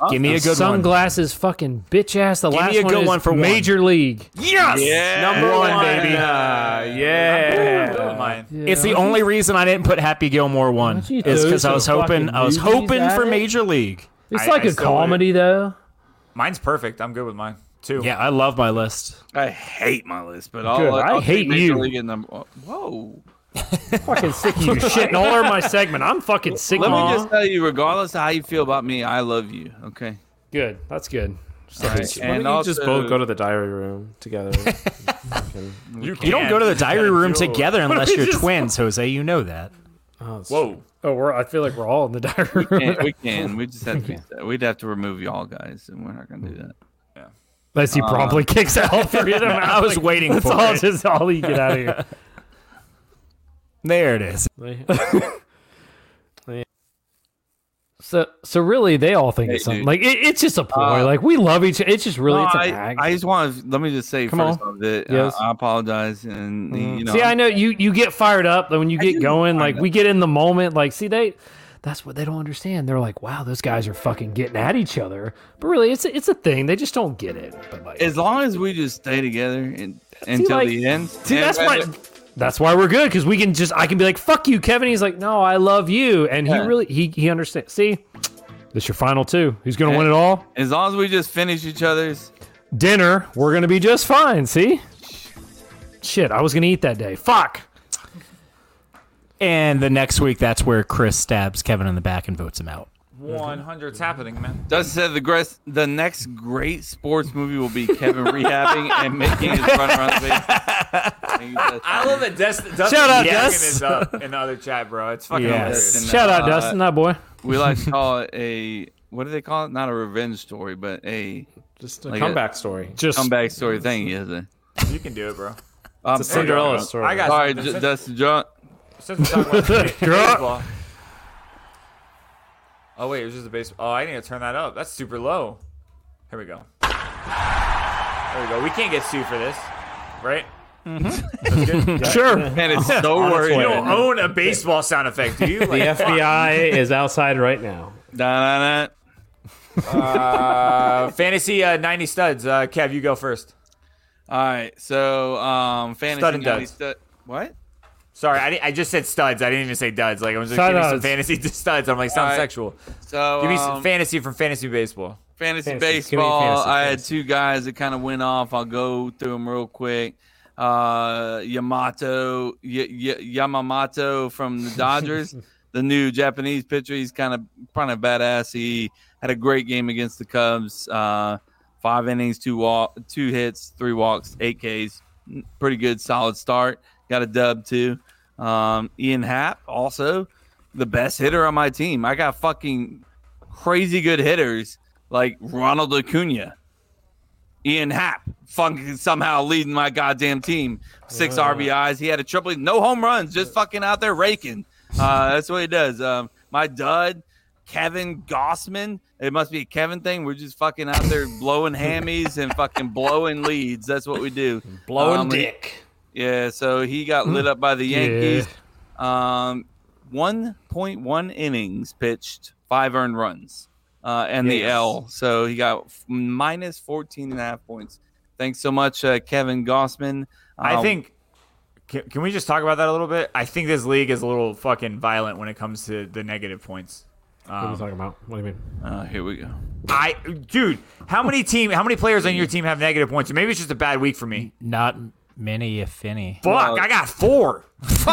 Speaker 5: Give me a good one.
Speaker 3: Sunglasses, fucking bitch ass. The
Speaker 5: Give
Speaker 3: last
Speaker 5: me a
Speaker 3: one
Speaker 5: good
Speaker 3: is
Speaker 5: one for one.
Speaker 3: Major League.
Speaker 5: Yes,
Speaker 8: Yeah.
Speaker 5: number one, baby.
Speaker 6: Uh, yeah.
Speaker 1: Mine.
Speaker 5: It's the only reason I didn't put Happy Gilmore one.
Speaker 3: Don't you
Speaker 5: Is
Speaker 3: throw
Speaker 5: because I
Speaker 3: some
Speaker 5: was hoping
Speaker 3: fucking
Speaker 5: I was
Speaker 3: movies
Speaker 5: hoping
Speaker 3: at
Speaker 5: for
Speaker 3: it?
Speaker 5: Major League.
Speaker 3: It's
Speaker 1: I-
Speaker 3: like
Speaker 1: I
Speaker 3: a
Speaker 1: still
Speaker 3: comedy though.
Speaker 1: Mine's perfect. I'm good with mine. Two.
Speaker 5: Yeah, I love my list.
Speaker 8: I hate my list, but I'll,
Speaker 3: Good.
Speaker 8: I'll
Speaker 3: I
Speaker 8: take
Speaker 3: hate
Speaker 8: Major
Speaker 3: you.
Speaker 8: League at number. Whoa.
Speaker 3: Fucking sick of you shitting all over my segment. I'm fucking sick
Speaker 8: Let
Speaker 3: of
Speaker 8: me
Speaker 3: you.
Speaker 8: just tell you, regardless of how you feel about me, I love you. Okay.
Speaker 3: Good. That's good.
Speaker 8: All right.
Speaker 6: Why
Speaker 8: And
Speaker 6: don't you just
Speaker 8: also-
Speaker 6: both go to the diary room together?
Speaker 1: You,
Speaker 5: You don't go to the diary room
Speaker 1: Dude.
Speaker 5: together unless
Speaker 3: we
Speaker 5: you're
Speaker 3: just-
Speaker 5: twins, Jose. You know that.
Speaker 6: Oh, it's
Speaker 1: Whoa.
Speaker 3: Oh, we're. I feel like we're all in the diary room.
Speaker 8: Can't- we can. We just have to. Be, we'd have to remove y'all guys, and we're not gonna do that.
Speaker 3: Unless he promptly kicks out three of them.
Speaker 5: I was waiting
Speaker 3: That's
Speaker 5: for
Speaker 3: all.
Speaker 5: it.
Speaker 3: Just all you get out of here.
Speaker 5: There it is.
Speaker 3: So, so really, they all think
Speaker 8: Hey,
Speaker 3: it's something.
Speaker 8: dude.
Speaker 3: Like it, it's just a ploy.
Speaker 8: Uh,
Speaker 3: like we love each. It's just really.
Speaker 8: No,
Speaker 3: it's an
Speaker 8: I,
Speaker 3: act.
Speaker 8: I just want to let me just say
Speaker 3: Come
Speaker 8: first
Speaker 3: on.
Speaker 8: off that
Speaker 3: Yes.
Speaker 8: uh, I apologize, and you know,
Speaker 3: See, I know you. You get fired up when you
Speaker 8: I
Speaker 3: get
Speaker 8: do
Speaker 3: going.
Speaker 8: fired
Speaker 3: Like
Speaker 8: up.
Speaker 3: we get in the moment. Like, see, they. That's what they don't understand. They're like, wow, those guys are fucking getting at each other. But really, it's a, it's a thing. They just don't get it. But like,
Speaker 8: as long as we just stay together and, until
Speaker 3: like-
Speaker 8: the end.
Speaker 3: see,
Speaker 8: and-
Speaker 3: that's why. That's why we're good because we can just. I can be like, fuck you, Kevin. He's like, no, I love you, and
Speaker 8: Yeah.
Speaker 3: he really he he understands. See, this your final two. Who's gonna win it all?
Speaker 8: As long as we just finish each other's.
Speaker 3: Dinner. We're gonna be just fine. See. Shit, I was gonna eat that day. Fuck.
Speaker 5: And the next week, that's where Chris stabs Kevin in the back and votes him out.
Speaker 1: one hundred's happening, man.
Speaker 8: Dustin said the great, the next great sports movie will be Kevin rehabbing and making his run around the base.
Speaker 1: I love that Dustin. Dustin
Speaker 3: Shout out,
Speaker 1: yacking
Speaker 3: Dust.
Speaker 1: is up in the other chat, bro. It's fucking
Speaker 5: Yes.
Speaker 1: hilarious.
Speaker 8: And,
Speaker 3: Shout out,
Speaker 8: uh,
Speaker 3: Dustin, that boy.
Speaker 8: We like to call it a what do they call it? Not a revenge story, but a
Speaker 6: just a
Speaker 8: Like
Speaker 6: comeback story.
Speaker 3: Just
Speaker 8: comeback story thing. Is it?
Speaker 1: You can do it, bro.
Speaker 8: Um,
Speaker 6: It's a Cinderella
Speaker 1: There you go.
Speaker 6: story.
Speaker 1: I got
Speaker 8: Sorry,
Speaker 1: something.
Speaker 8: J-
Speaker 1: Since-
Speaker 8: Dustin John.
Speaker 1: Since we're talking about baseball. Oh wait, it was just a baseball. Oh, I need to turn that up. That's super low. Here we go. There we go. We can't get sued for this, right?
Speaker 3: sure.
Speaker 8: Man, it's so worried.
Speaker 1: You
Speaker 6: way.
Speaker 1: don't own a baseball sound effect, do you? Like,
Speaker 6: The F B I is outside right now.
Speaker 8: Da, da, da.
Speaker 1: uh, fantasy uh, ninety studs. Uh, Kev, you go first.
Speaker 8: All right, so um, fantasy
Speaker 1: Stud and
Speaker 8: ninety
Speaker 1: duds.
Speaker 8: stud- What?
Speaker 1: Sorry, I, di- I just said studs. I didn't even say duds. Like I was just
Speaker 3: Stud
Speaker 1: giving some
Speaker 3: duds.
Speaker 1: fantasy studs. I'm like, sounds
Speaker 8: Alright.
Speaker 1: sexual.
Speaker 8: So
Speaker 1: Give me
Speaker 8: um,
Speaker 1: some fantasy from fantasy baseball.
Speaker 8: fantasy,
Speaker 6: Fantasy. Give me
Speaker 8: baseball.
Speaker 6: fantasy,
Speaker 8: I had
Speaker 6: fantasy.
Speaker 8: two guys that kind of went off. I'll go through them real quick. Uh, Yamato, y- y- Yamamoto from the Dodgers, the new Japanese pitcher. He's kind of kind of badass. He had a great game against the Cubs. Uh, five innings, two walk, two hits, three walks, eight Ks. Pretty good, solid start. Got a dub too. Um, Ian Happ, also the best hitter on my team. I got fucking crazy good hitters like Ronald Acuna, Ian Happ, fucking somehow leading my goddamn team. Six R B Is. He had a triple, no home runs, just fucking out there raking. Uh, that's what he does. Um, my dud, Kevin Gossman. It must be a Kevin thing. We're just fucking out there blowing hammies and fucking blowing leads. That's what we do.
Speaker 6: Blowing
Speaker 8: Um,
Speaker 6: dick.
Speaker 8: Yeah, so he got lit up by the Yankees. Um, one point one innings pitched, five earned runs, uh, and the
Speaker 1: Yes.
Speaker 8: L. So he got f- minus fourteen and a half points. Thanks so much, uh, Kevin Gossman.
Speaker 1: I
Speaker 8: Um,
Speaker 1: think. Can, can we just talk about that a little bit? I think this league is a little fucking violent when it comes to the negative points.
Speaker 6: What are you
Speaker 1: Um,
Speaker 6: talking about? What do you mean?
Speaker 8: Uh, here we go.
Speaker 1: I, dude, how many team, how many players on your team have negative points? Maybe it's just a bad week for me.
Speaker 5: Not many, if any.
Speaker 1: Fuck,
Speaker 8: Well-
Speaker 1: I got four.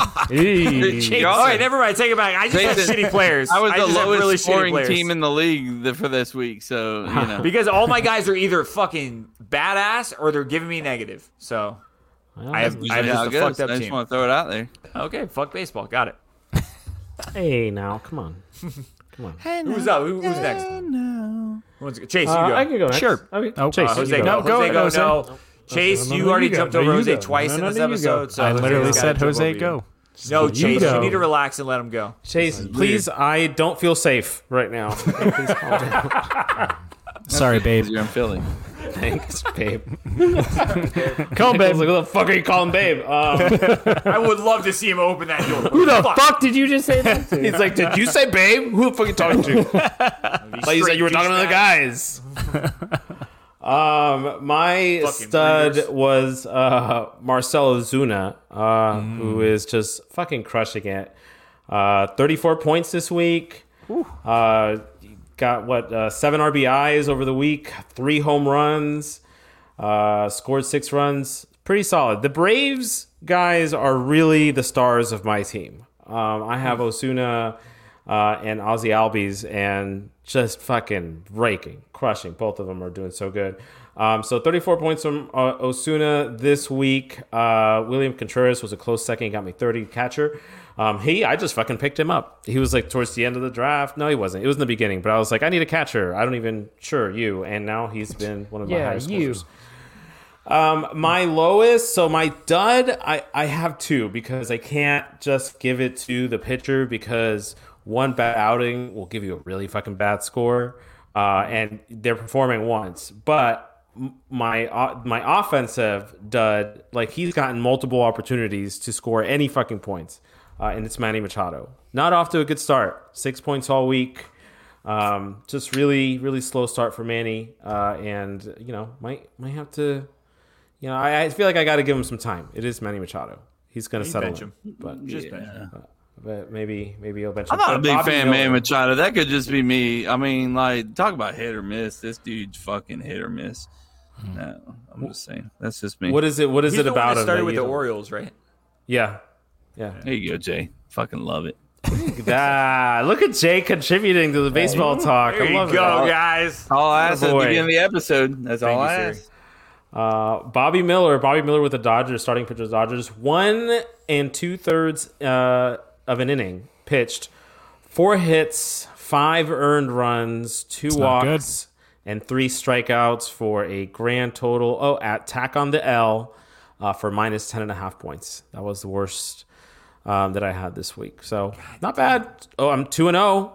Speaker 8: Hey,
Speaker 1: All right, never mind. Take it back. I just have
Speaker 8: Jason,
Speaker 1: shitty players.
Speaker 8: I was the
Speaker 1: just have
Speaker 8: lowest
Speaker 1: really shitty
Speaker 8: scoring
Speaker 1: players.
Speaker 8: team in the league th- for this week, so you know.
Speaker 1: because all my guys are either fucking badass or they're giving me negative. So I have, I have
Speaker 8: Usually how
Speaker 1: just
Speaker 8: it
Speaker 1: a
Speaker 8: goes.
Speaker 1: fucked up
Speaker 8: I just
Speaker 1: team.
Speaker 8: want to throw it out there.
Speaker 1: Okay, fuck baseball. Got it.
Speaker 6: Hey, now, come on.
Speaker 1: Who's up? Who, who's next? Who wants to- Chase, you
Speaker 6: Uh,
Speaker 1: go.
Speaker 6: I can go next.
Speaker 5: Sure.
Speaker 6: Okay.
Speaker 5: Oh,
Speaker 6: Chase,
Speaker 1: Uh,
Speaker 6: you
Speaker 1: Jose,
Speaker 6: go.
Speaker 1: go.
Speaker 5: No, go
Speaker 1: Jose,
Speaker 5: ahead,
Speaker 1: go.
Speaker 5: Jose.
Speaker 1: No. Chase,
Speaker 3: no,
Speaker 1: you
Speaker 3: no,
Speaker 1: already
Speaker 3: you go.
Speaker 1: jumped
Speaker 3: No,
Speaker 1: over
Speaker 3: you
Speaker 1: Jose
Speaker 3: go.
Speaker 1: twice
Speaker 3: No,
Speaker 1: in
Speaker 3: no,
Speaker 1: this
Speaker 3: no, you go.
Speaker 1: episode. So
Speaker 5: I literally
Speaker 1: Jose's
Speaker 5: said,
Speaker 1: gotta jump
Speaker 5: Jose,
Speaker 1: over you.
Speaker 5: go.
Speaker 1: No,
Speaker 3: You
Speaker 1: Chase,
Speaker 3: go.
Speaker 1: you need to relax and let him go.
Speaker 6: Chase, please, I don't feel safe right now. Please calm down.
Speaker 5: Sorry, babe.
Speaker 8: You're in Philly.
Speaker 6: Thanks, babe.
Speaker 3: Come, babe.
Speaker 6: I was like, what the fuck are you calling babe? Um,
Speaker 1: I would love to see him open that door.
Speaker 3: Who the fuck did you just say that to?
Speaker 6: he's like, did you say babe? Who the fuck are you talking to? Like you said you were talking to the guys. um, my
Speaker 1: Fucking
Speaker 6: stud
Speaker 1: breeders.
Speaker 6: was uh, Marcelo Zuna, uh, mm. who is just fucking crushing it. Uh, thirty-four points this week. Uh, got what uh, seven R B Is over the week, three home runs, uh, scored six runs. Pretty solid. The Braves guys are really the stars of my team. Um, I have Osuna uh, and Ozzy Albies, and just fucking raking, crushing. Both of them are doing so good. Um, so thirty-four points from uh, Osuna this week. Uh, William Contreras was a close second. He got me thirty catcher. Um, he, I just fucking picked him up. He was like towards the end of the draft. No, he wasn't. It was in the beginning, but I was like, I need a catcher. I don't even, sure, you. And now he's been one of my
Speaker 3: Yeah,
Speaker 6: highest
Speaker 3: you.
Speaker 6: scorers. Um, my lowest, so my dud, I, I have two because I can't just give it to the pitcher because one bad outing will give you a really fucking bad score. Uh, and they're performing once, but my uh, my offensive dud, like he's gotten multiple opportunities to score any fucking points. Uh, and it's Manny Machado. Not off to a good start. Six points all week. Um, just really, really slow start for Manny. Uh, and, you know, might might have to, you know, I, I feel like I got to give him some time. It is Manny Machado. He's going to settle
Speaker 1: bench
Speaker 6: in.
Speaker 1: him.
Speaker 6: But,
Speaker 1: Just
Speaker 6: yeah.
Speaker 1: bench him.
Speaker 6: But, but maybe maybe he'll bench him.
Speaker 8: I'm not a
Speaker 6: But
Speaker 8: big
Speaker 6: Bobby
Speaker 8: fan of
Speaker 6: Miller-
Speaker 8: Man Machado. That could just be me. I mean, like, talk about hit or miss. This dude's fucking hit or miss. No, I'm just saying. That's just me.
Speaker 6: What is it? What is
Speaker 1: He's
Speaker 6: it
Speaker 1: the one
Speaker 6: about
Speaker 1: that
Speaker 6: him?
Speaker 1: started
Speaker 6: that
Speaker 1: with
Speaker 6: you
Speaker 1: the
Speaker 6: don't-
Speaker 1: Orioles, right?
Speaker 6: Yeah. Yeah.
Speaker 8: There you go, Jay. Fucking love it.
Speaker 6: Ah, look at Jay contributing to the baseball talk.
Speaker 1: There
Speaker 6: I
Speaker 1: you
Speaker 6: love
Speaker 1: go,
Speaker 6: it.
Speaker 1: guys.
Speaker 8: All I asked at the
Speaker 6: boy.
Speaker 8: beginning of the episode. That's all
Speaker 1: you,
Speaker 8: I
Speaker 1: sir.
Speaker 8: asked.
Speaker 6: Uh, Bobby Miller, Bobby Miller with the Dodgers, starting pitcher of the Dodgers, one and two thirds uh, of an inning pitched, four hits, five earned runs, two
Speaker 5: not
Speaker 6: walks, and three strikeouts for a grand total. Oh, at tack on the L uh, for minus ten and a half points. That was the worst um, that I had this week. So not bad. Oh, I'm two and zero.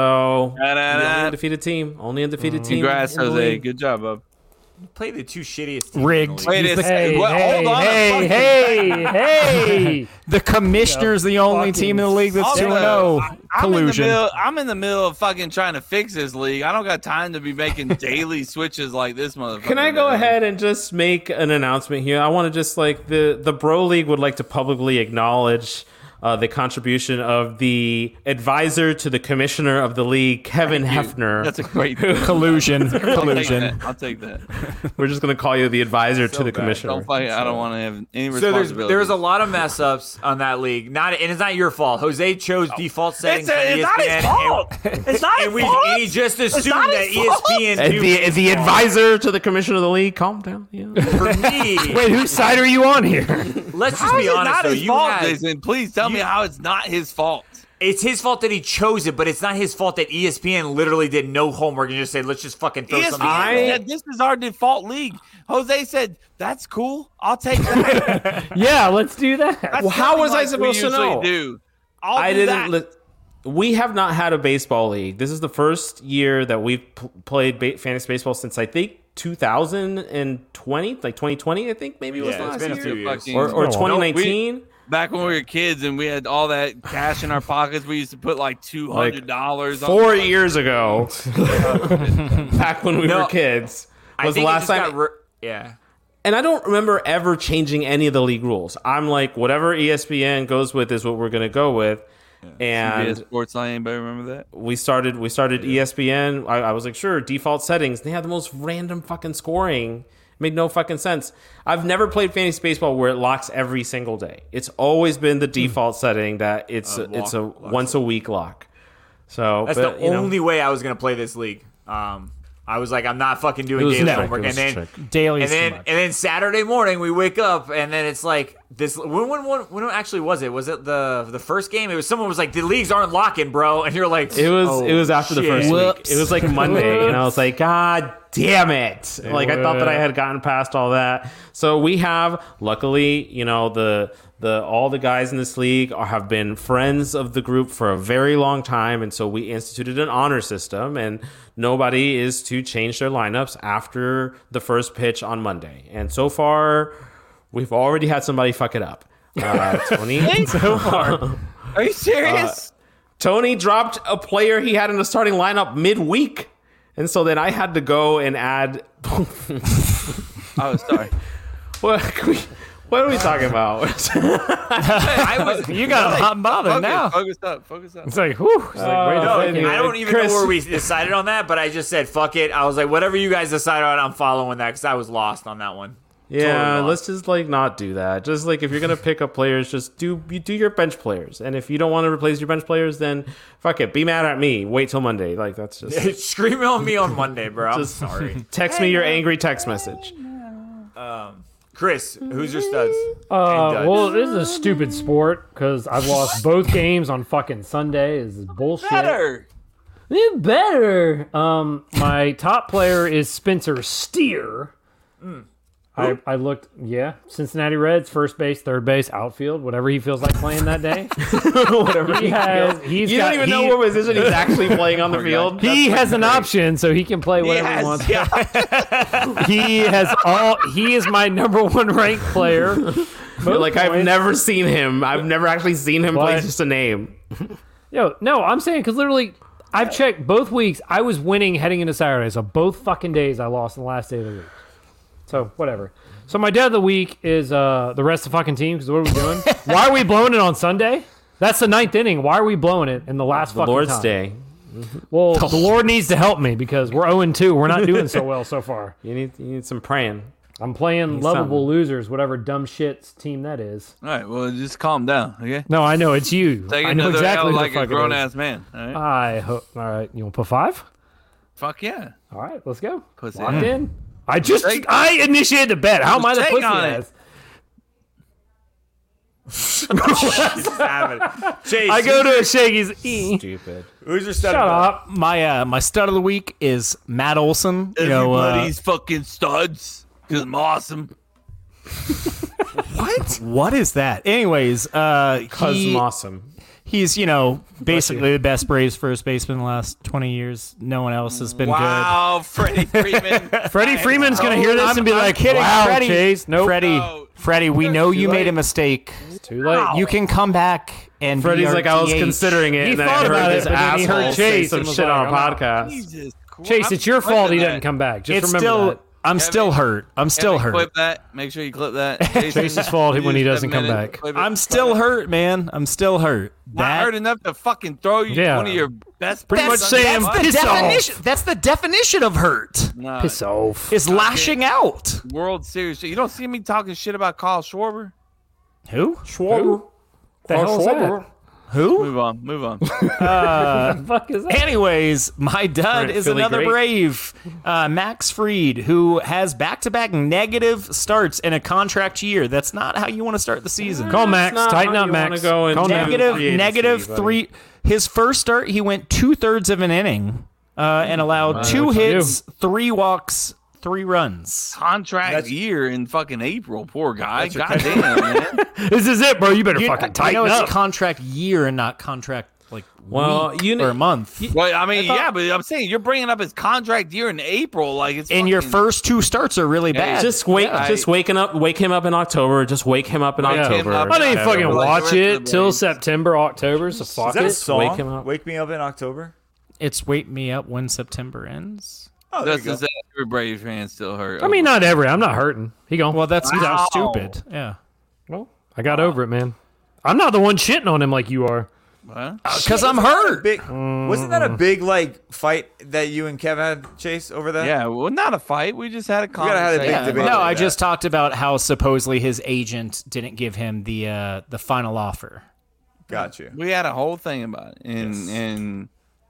Speaker 6: So
Speaker 8: Da, da,
Speaker 6: the only
Speaker 8: da.
Speaker 6: undefeated team. Only undefeated team.
Speaker 8: Congrats,
Speaker 6: in the
Speaker 8: Jose.
Speaker 6: league.
Speaker 8: Good job, bub.
Speaker 1: Play the two shittiest teams.
Speaker 5: Rigged.
Speaker 1: in the league.
Speaker 8: Wait
Speaker 5: He's
Speaker 8: a
Speaker 5: the-
Speaker 8: second.
Speaker 3: Hey,
Speaker 8: Well,
Speaker 3: hey,
Speaker 8: hold on a
Speaker 3: hey,
Speaker 8: fucking-
Speaker 3: hey, hey.
Speaker 5: The commissioner's the only
Speaker 3: fucking
Speaker 5: team in the league that's
Speaker 8: Also,
Speaker 5: two and oh.
Speaker 8: I'm in, the
Speaker 5: Collusion.
Speaker 8: middle, I'm in the middle of fucking trying to fix this league. I don't got time to be making daily switches like this motherfucker.
Speaker 6: Can I go
Speaker 8: does.
Speaker 6: ahead and just make an announcement here? I want to just like the the Bro League would like to publicly acknowledge uh, the contribution of the advisor to the commissioner of the league, Kevin Hefner.
Speaker 8: That's a great
Speaker 5: Collusion.
Speaker 8: I'll take
Speaker 5: Collusion.
Speaker 8: that. I'll take that.
Speaker 6: We're just going to call you the advisor to the
Speaker 1: bad.
Speaker 6: commissioner.
Speaker 8: Don't fight. I don't want to have any
Speaker 1: So there's
Speaker 8: responsibility.
Speaker 1: there's a lot of mess ups on that league. Not and it's not your fault. Jose chose default settings
Speaker 8: It's,
Speaker 1: on
Speaker 8: a,
Speaker 1: E
Speaker 8: it's
Speaker 1: S P
Speaker 8: not
Speaker 1: N.
Speaker 8: his fault.
Speaker 1: And,
Speaker 8: It's not
Speaker 1: and
Speaker 8: his
Speaker 1: we
Speaker 8: fault.
Speaker 1: and he just assumed
Speaker 8: not
Speaker 1: that
Speaker 8: his
Speaker 1: E S P N
Speaker 6: And
Speaker 1: knew
Speaker 6: the the
Speaker 1: baseball.
Speaker 6: advisor to the commissioner of the league, calm down. Yeah.
Speaker 1: For me,
Speaker 3: Wait, whose side are you on here?
Speaker 1: let's just
Speaker 8: How
Speaker 1: be
Speaker 8: is it
Speaker 1: honest
Speaker 8: not
Speaker 1: though.
Speaker 8: his
Speaker 1: You
Speaker 8: fault,
Speaker 1: had,
Speaker 8: Jason? Please tell me
Speaker 1: you-
Speaker 8: how it's not his fault.
Speaker 1: it's his fault that he chose it, but it's not his fault that E S P N literally did no homework and just said, let's just fucking throw something.
Speaker 8: E S P N
Speaker 6: I-
Speaker 8: said this is our default league. Jose said that's cool. I'll take that.
Speaker 3: Yeah, let's do that.
Speaker 8: That's
Speaker 6: Well, how
Speaker 8: nothing
Speaker 6: was I
Speaker 8: like we
Speaker 6: supposed to
Speaker 8: usually
Speaker 6: know?
Speaker 8: Do. I'll
Speaker 6: I
Speaker 8: do
Speaker 6: didn't.
Speaker 8: that.
Speaker 6: Li- we have not had a baseball league. This is the first year that we've p- played ba- fantasy baseball since I think two thousand twenty, like twenty twenty. I think maybe it was
Speaker 1: Yeah, it's
Speaker 6: last
Speaker 1: been a
Speaker 6: year.
Speaker 1: few years.
Speaker 8: Fucking-
Speaker 6: or, or
Speaker 3: No,
Speaker 6: twenty nineteen.
Speaker 8: Back when we were kids and we had all that cash in our pockets, we used to put like two hundred dollars.
Speaker 6: Four years ago, back when we
Speaker 1: No,
Speaker 6: were kids,
Speaker 1: I
Speaker 6: was the
Speaker 1: think it
Speaker 6: last
Speaker 1: just
Speaker 6: time.
Speaker 1: got re- yeah.
Speaker 6: And I don't remember ever changing any of the league rules. I'm like, whatever E S P N goes with is what we're going to go with.
Speaker 8: C B S
Speaker 6: And
Speaker 8: Sports Line. Anybody remember that?
Speaker 6: we started we started E S P N. I, I was like, sure, default settings. They had the most random fucking scoring. It made no fucking sense. I've never played fantasy baseball where it locks every single day. It's always been the default setting that it's
Speaker 1: Uh,
Speaker 6: a, it's a
Speaker 1: lock- locks
Speaker 6: once a week lock. So
Speaker 1: That's
Speaker 6: but,
Speaker 1: the
Speaker 6: you know,
Speaker 1: only way I was gonna play this league. Um, I was like, I'm not fucking doing
Speaker 6: It was
Speaker 1: daily
Speaker 6: a trick.
Speaker 1: homework,
Speaker 6: It was
Speaker 1: and
Speaker 6: a
Speaker 1: then
Speaker 6: trick.
Speaker 5: Daily
Speaker 1: and
Speaker 5: is too
Speaker 1: then
Speaker 5: much.
Speaker 1: and then Saturday morning we wake up, and then it's like this. When when when, when actually was it? Was it the the first game? It was someone was like, the leagues aren't locking, bro, and you're like,
Speaker 6: It was
Speaker 1: oh,
Speaker 6: it was after the
Speaker 1: shit.
Speaker 6: first
Speaker 5: Whoops.
Speaker 6: week. It was like Monday, and I was like, God damn it. Like, I thought that I had gotten past all that. So we have, luckily, you know, the the all the guys in this league are, have been friends of the group for a very long time. And so we instituted an honor system, and nobody is to change their lineups after the first pitch on Monday. And so far, we've already had somebody fuck it up. Uh, Tony, so far.
Speaker 8: Are you serious?
Speaker 6: Uh, Tony dropped a player he had in the starting lineup midweek. And so then I had to go and add.
Speaker 8: Oh, sorry.
Speaker 6: What, we, what are we talking about?
Speaker 3: I was, you got a hot and bothered
Speaker 8: Focus,
Speaker 3: now.
Speaker 8: focus up. Focus up.
Speaker 3: It's like, whew. It's like, wait a
Speaker 1: No,
Speaker 3: second.
Speaker 1: I don't even
Speaker 6: Chris-
Speaker 1: know where we decided on that, but I just said fuck it. I was like, whatever you guys decide on, I'm following that because I was lost on that one.
Speaker 6: Yeah,
Speaker 1: Totally
Speaker 6: let's just like not do that. Just like if you're gonna pick up players, just do you do your bench players. And if you don't want to replace your bench players, then fuck it. Be mad at me. Wait till Monday. Like that's just
Speaker 1: Scream on me on Monday, bro. I'm
Speaker 6: Just-
Speaker 1: sorry.
Speaker 6: text me your angry text message.
Speaker 1: Chris, who's your studs?
Speaker 3: Uh,
Speaker 1: And duds.
Speaker 3: well, this is a stupid sport because I've lost both games on fucking Sunday. This is bullshit.
Speaker 8: Better.
Speaker 3: It better. Um, my top player is Spencer Steer. I, I looked, yeah, Cincinnati Reds, first base, third base, outfield, whatever he feels like playing that day.
Speaker 6: Whatever
Speaker 3: He has, he's
Speaker 6: You
Speaker 3: got,
Speaker 6: don't even
Speaker 3: he,
Speaker 6: know what position he's actually playing on the field.
Speaker 3: he has an option, so he can play whatever he wants. He has all. He is my number one ranked player. Both
Speaker 6: Like I've
Speaker 3: points.
Speaker 6: never seen him. I've never actually seen him play
Speaker 3: What?
Speaker 6: just a name.
Speaker 3: Yo, no, I'm saying because literally, I've checked both weeks. I was winning heading into Saturday, so both fucking days I lost in the last day of the week. So whatever. So my dad of the week is uh, the rest of the fucking team. Because what are we doing? Why are we blowing it on Sunday? That's the ninth inning. Why are we blowing it in the last
Speaker 6: The
Speaker 3: fucking
Speaker 6: Lord's
Speaker 3: time?
Speaker 6: Day.
Speaker 3: Well, the Lord needs to help me because we're oh and two. We're not doing so well so far.
Speaker 6: You need you need some praying.
Speaker 3: I'm playing
Speaker 6: Need
Speaker 3: lovable
Speaker 6: something.
Speaker 3: losers, whatever dumb shit's team that is.
Speaker 8: All right. Well, just calm down. Okay.
Speaker 3: No, I know it's you.
Speaker 8: Take
Speaker 3: I know
Speaker 8: another
Speaker 3: exactly
Speaker 8: L
Speaker 3: who
Speaker 8: like
Speaker 3: the
Speaker 8: a
Speaker 3: fuck
Speaker 8: grown
Speaker 3: it is.
Speaker 8: ass man. All right.
Speaker 3: I hope. All right, you want to put five?
Speaker 8: Fuck yeah.
Speaker 3: All right, let's go.
Speaker 8: Pussy.
Speaker 3: Locked in. I just
Speaker 8: Take-
Speaker 3: I initiated the bet. How am I the
Speaker 8: Just
Speaker 3: pussy
Speaker 8: take on
Speaker 3: ass?
Speaker 1: Chase,
Speaker 3: I go to a Shaggy's. E.
Speaker 6: Stupid.
Speaker 1: who's your stud?
Speaker 3: Shut
Speaker 1: of the-
Speaker 3: up.
Speaker 5: My uh, my stud of the week is Matt Olson. You know, uh,
Speaker 8: Everybody's fucking studs. Cause I'm awesome.
Speaker 5: what? What is that? Anyways, uh,
Speaker 6: Cause
Speaker 5: he,
Speaker 6: I'm awesome.
Speaker 5: he's you know basically the best Braves first baseman in the last twenty years. No one else has been
Speaker 8: Wow, Freddie Freeman.
Speaker 3: good. Freddie Freeman's gonna hear this
Speaker 5: I'm-
Speaker 3: and be
Speaker 5: I'm
Speaker 3: like,
Speaker 5: kidding,
Speaker 3: "Wow,
Speaker 5: Freddie.
Speaker 3: Chase, nope,
Speaker 5: Freddie,
Speaker 8: No.
Speaker 5: Freddie, we know you
Speaker 3: late.
Speaker 5: made a mistake.
Speaker 3: too late."
Speaker 5: You can come back and be
Speaker 6: Freddie's
Speaker 5: our
Speaker 6: like, I was
Speaker 5: D H.
Speaker 6: considering it,
Speaker 3: He
Speaker 6: and then
Speaker 3: thought
Speaker 6: I heard
Speaker 3: about it,
Speaker 6: this
Speaker 3: but then he heard
Speaker 6: asshole say
Speaker 3: Chase
Speaker 6: some
Speaker 3: and was
Speaker 6: shit
Speaker 3: like,
Speaker 6: on
Speaker 3: I'm
Speaker 6: a
Speaker 3: out.
Speaker 6: podcast.
Speaker 8: Jesus Christ.
Speaker 3: Chase, it's your
Speaker 8: I'm
Speaker 3: fault he
Speaker 8: clipping
Speaker 3: doesn't
Speaker 8: that.
Speaker 3: come back. Just
Speaker 5: It's
Speaker 3: remember
Speaker 5: still.
Speaker 3: that.
Speaker 5: I'm
Speaker 8: Kevin-
Speaker 5: still hurt. I'm still
Speaker 8: Kevin,
Speaker 5: hurt.
Speaker 8: Clip that. Make sure you clip that.
Speaker 3: Chase's fault when he
Speaker 8: Use
Speaker 3: doesn't
Speaker 8: that
Speaker 3: come
Speaker 8: minute.
Speaker 3: back.
Speaker 8: Clip it.
Speaker 5: I'm still hurt, man. I'm still hurt.
Speaker 8: Not
Speaker 5: That-
Speaker 8: hurt enough to fucking throw you
Speaker 3: Yeah.
Speaker 8: one of your best.
Speaker 3: Pretty much
Speaker 8: picks
Speaker 3: saying,
Speaker 8: on
Speaker 5: That's the
Speaker 3: piss off.
Speaker 5: definition. That's the definition of hurt.
Speaker 8: Nah,
Speaker 3: Piss off.
Speaker 5: Is lashing out.
Speaker 8: World Series. shit. You don't see me talking shit about Kyle Schwarber.
Speaker 5: Who?
Speaker 3: Who? The hell is that?
Speaker 5: Who?
Speaker 8: Move on. Move on.
Speaker 3: The fuck is that?
Speaker 5: Anyways, my dud
Speaker 6: Right,
Speaker 5: is
Speaker 6: Philly
Speaker 5: another
Speaker 6: great.
Speaker 5: Brave, uh, Max Fried, who has back-to-back negative starts in a contract year. That's not how you want to start the season.
Speaker 3: Call Max.
Speaker 6: not
Speaker 3: Tighten
Speaker 6: how
Speaker 3: up,
Speaker 6: you
Speaker 3: Max.
Speaker 6: wanna go and
Speaker 3: Call
Speaker 6: do
Speaker 3: Max.
Speaker 5: Negative,
Speaker 6: free agency,
Speaker 5: negative
Speaker 6: buddy.
Speaker 5: three. His first start, he went two-thirds of an inning uh, and allowed two
Speaker 3: Good for you.
Speaker 5: hits, three walks, three runs.
Speaker 8: Contract
Speaker 1: That's-
Speaker 8: year in fucking April. Poor guy.
Speaker 1: That's your
Speaker 8: God damn, man.
Speaker 3: This is it, bro. You better
Speaker 5: You,
Speaker 3: fucking
Speaker 5: I
Speaker 3: tighten
Speaker 5: know it's
Speaker 3: up.
Speaker 5: a contract year and not contract like
Speaker 6: Well,
Speaker 5: week
Speaker 6: you kn-
Speaker 5: or a month.
Speaker 8: Well, I mean,
Speaker 6: thought-
Speaker 8: yeah, but I'm saying you're bringing up his contract year in April. Like it's
Speaker 5: and your
Speaker 8: fucking-
Speaker 5: first two starts are really bad.
Speaker 6: Just wake,
Speaker 8: Yeah, I-
Speaker 6: just waking up, wake him up in October. Just wake him up in
Speaker 3: Yeah.
Speaker 6: October.
Speaker 8: Wake him up.
Speaker 3: I didn't
Speaker 6: Whatever.
Speaker 3: fucking
Speaker 8: Like the
Speaker 3: watch
Speaker 8: rest of
Speaker 3: it
Speaker 8: the
Speaker 3: till
Speaker 8: Braves.
Speaker 3: September, October. So fuck
Speaker 1: Is that a
Speaker 3: it.
Speaker 1: song?
Speaker 6: Wake him up.
Speaker 1: Wake me up in October.
Speaker 5: It's wake me up when September ends.
Speaker 1: Oh, there
Speaker 8: That's
Speaker 1: you go.
Speaker 8: just that every Braves fan still hurt.
Speaker 3: I mean, not every. I'm not hurting. He gone.
Speaker 5: Well, that's
Speaker 8: Wow.
Speaker 5: that's stupid. Yeah,
Speaker 3: Well, I got over it, man. I'm not the one shitting on him like you are.
Speaker 8: Huh?
Speaker 5: because I'm
Speaker 1: Wasn't that a
Speaker 5: hurt.
Speaker 1: Big, wasn't that a big like fight that you and Kev had, Chase, over that?
Speaker 8: Yeah, well, not a fight. We just had a
Speaker 1: gotta have a big
Speaker 8: conversation.
Speaker 1: debate.
Speaker 5: No, I
Speaker 1: that.
Speaker 5: just talked about how supposedly his agent didn't give him the uh, the final offer.
Speaker 1: Got you.
Speaker 8: We had a whole thing about it, and and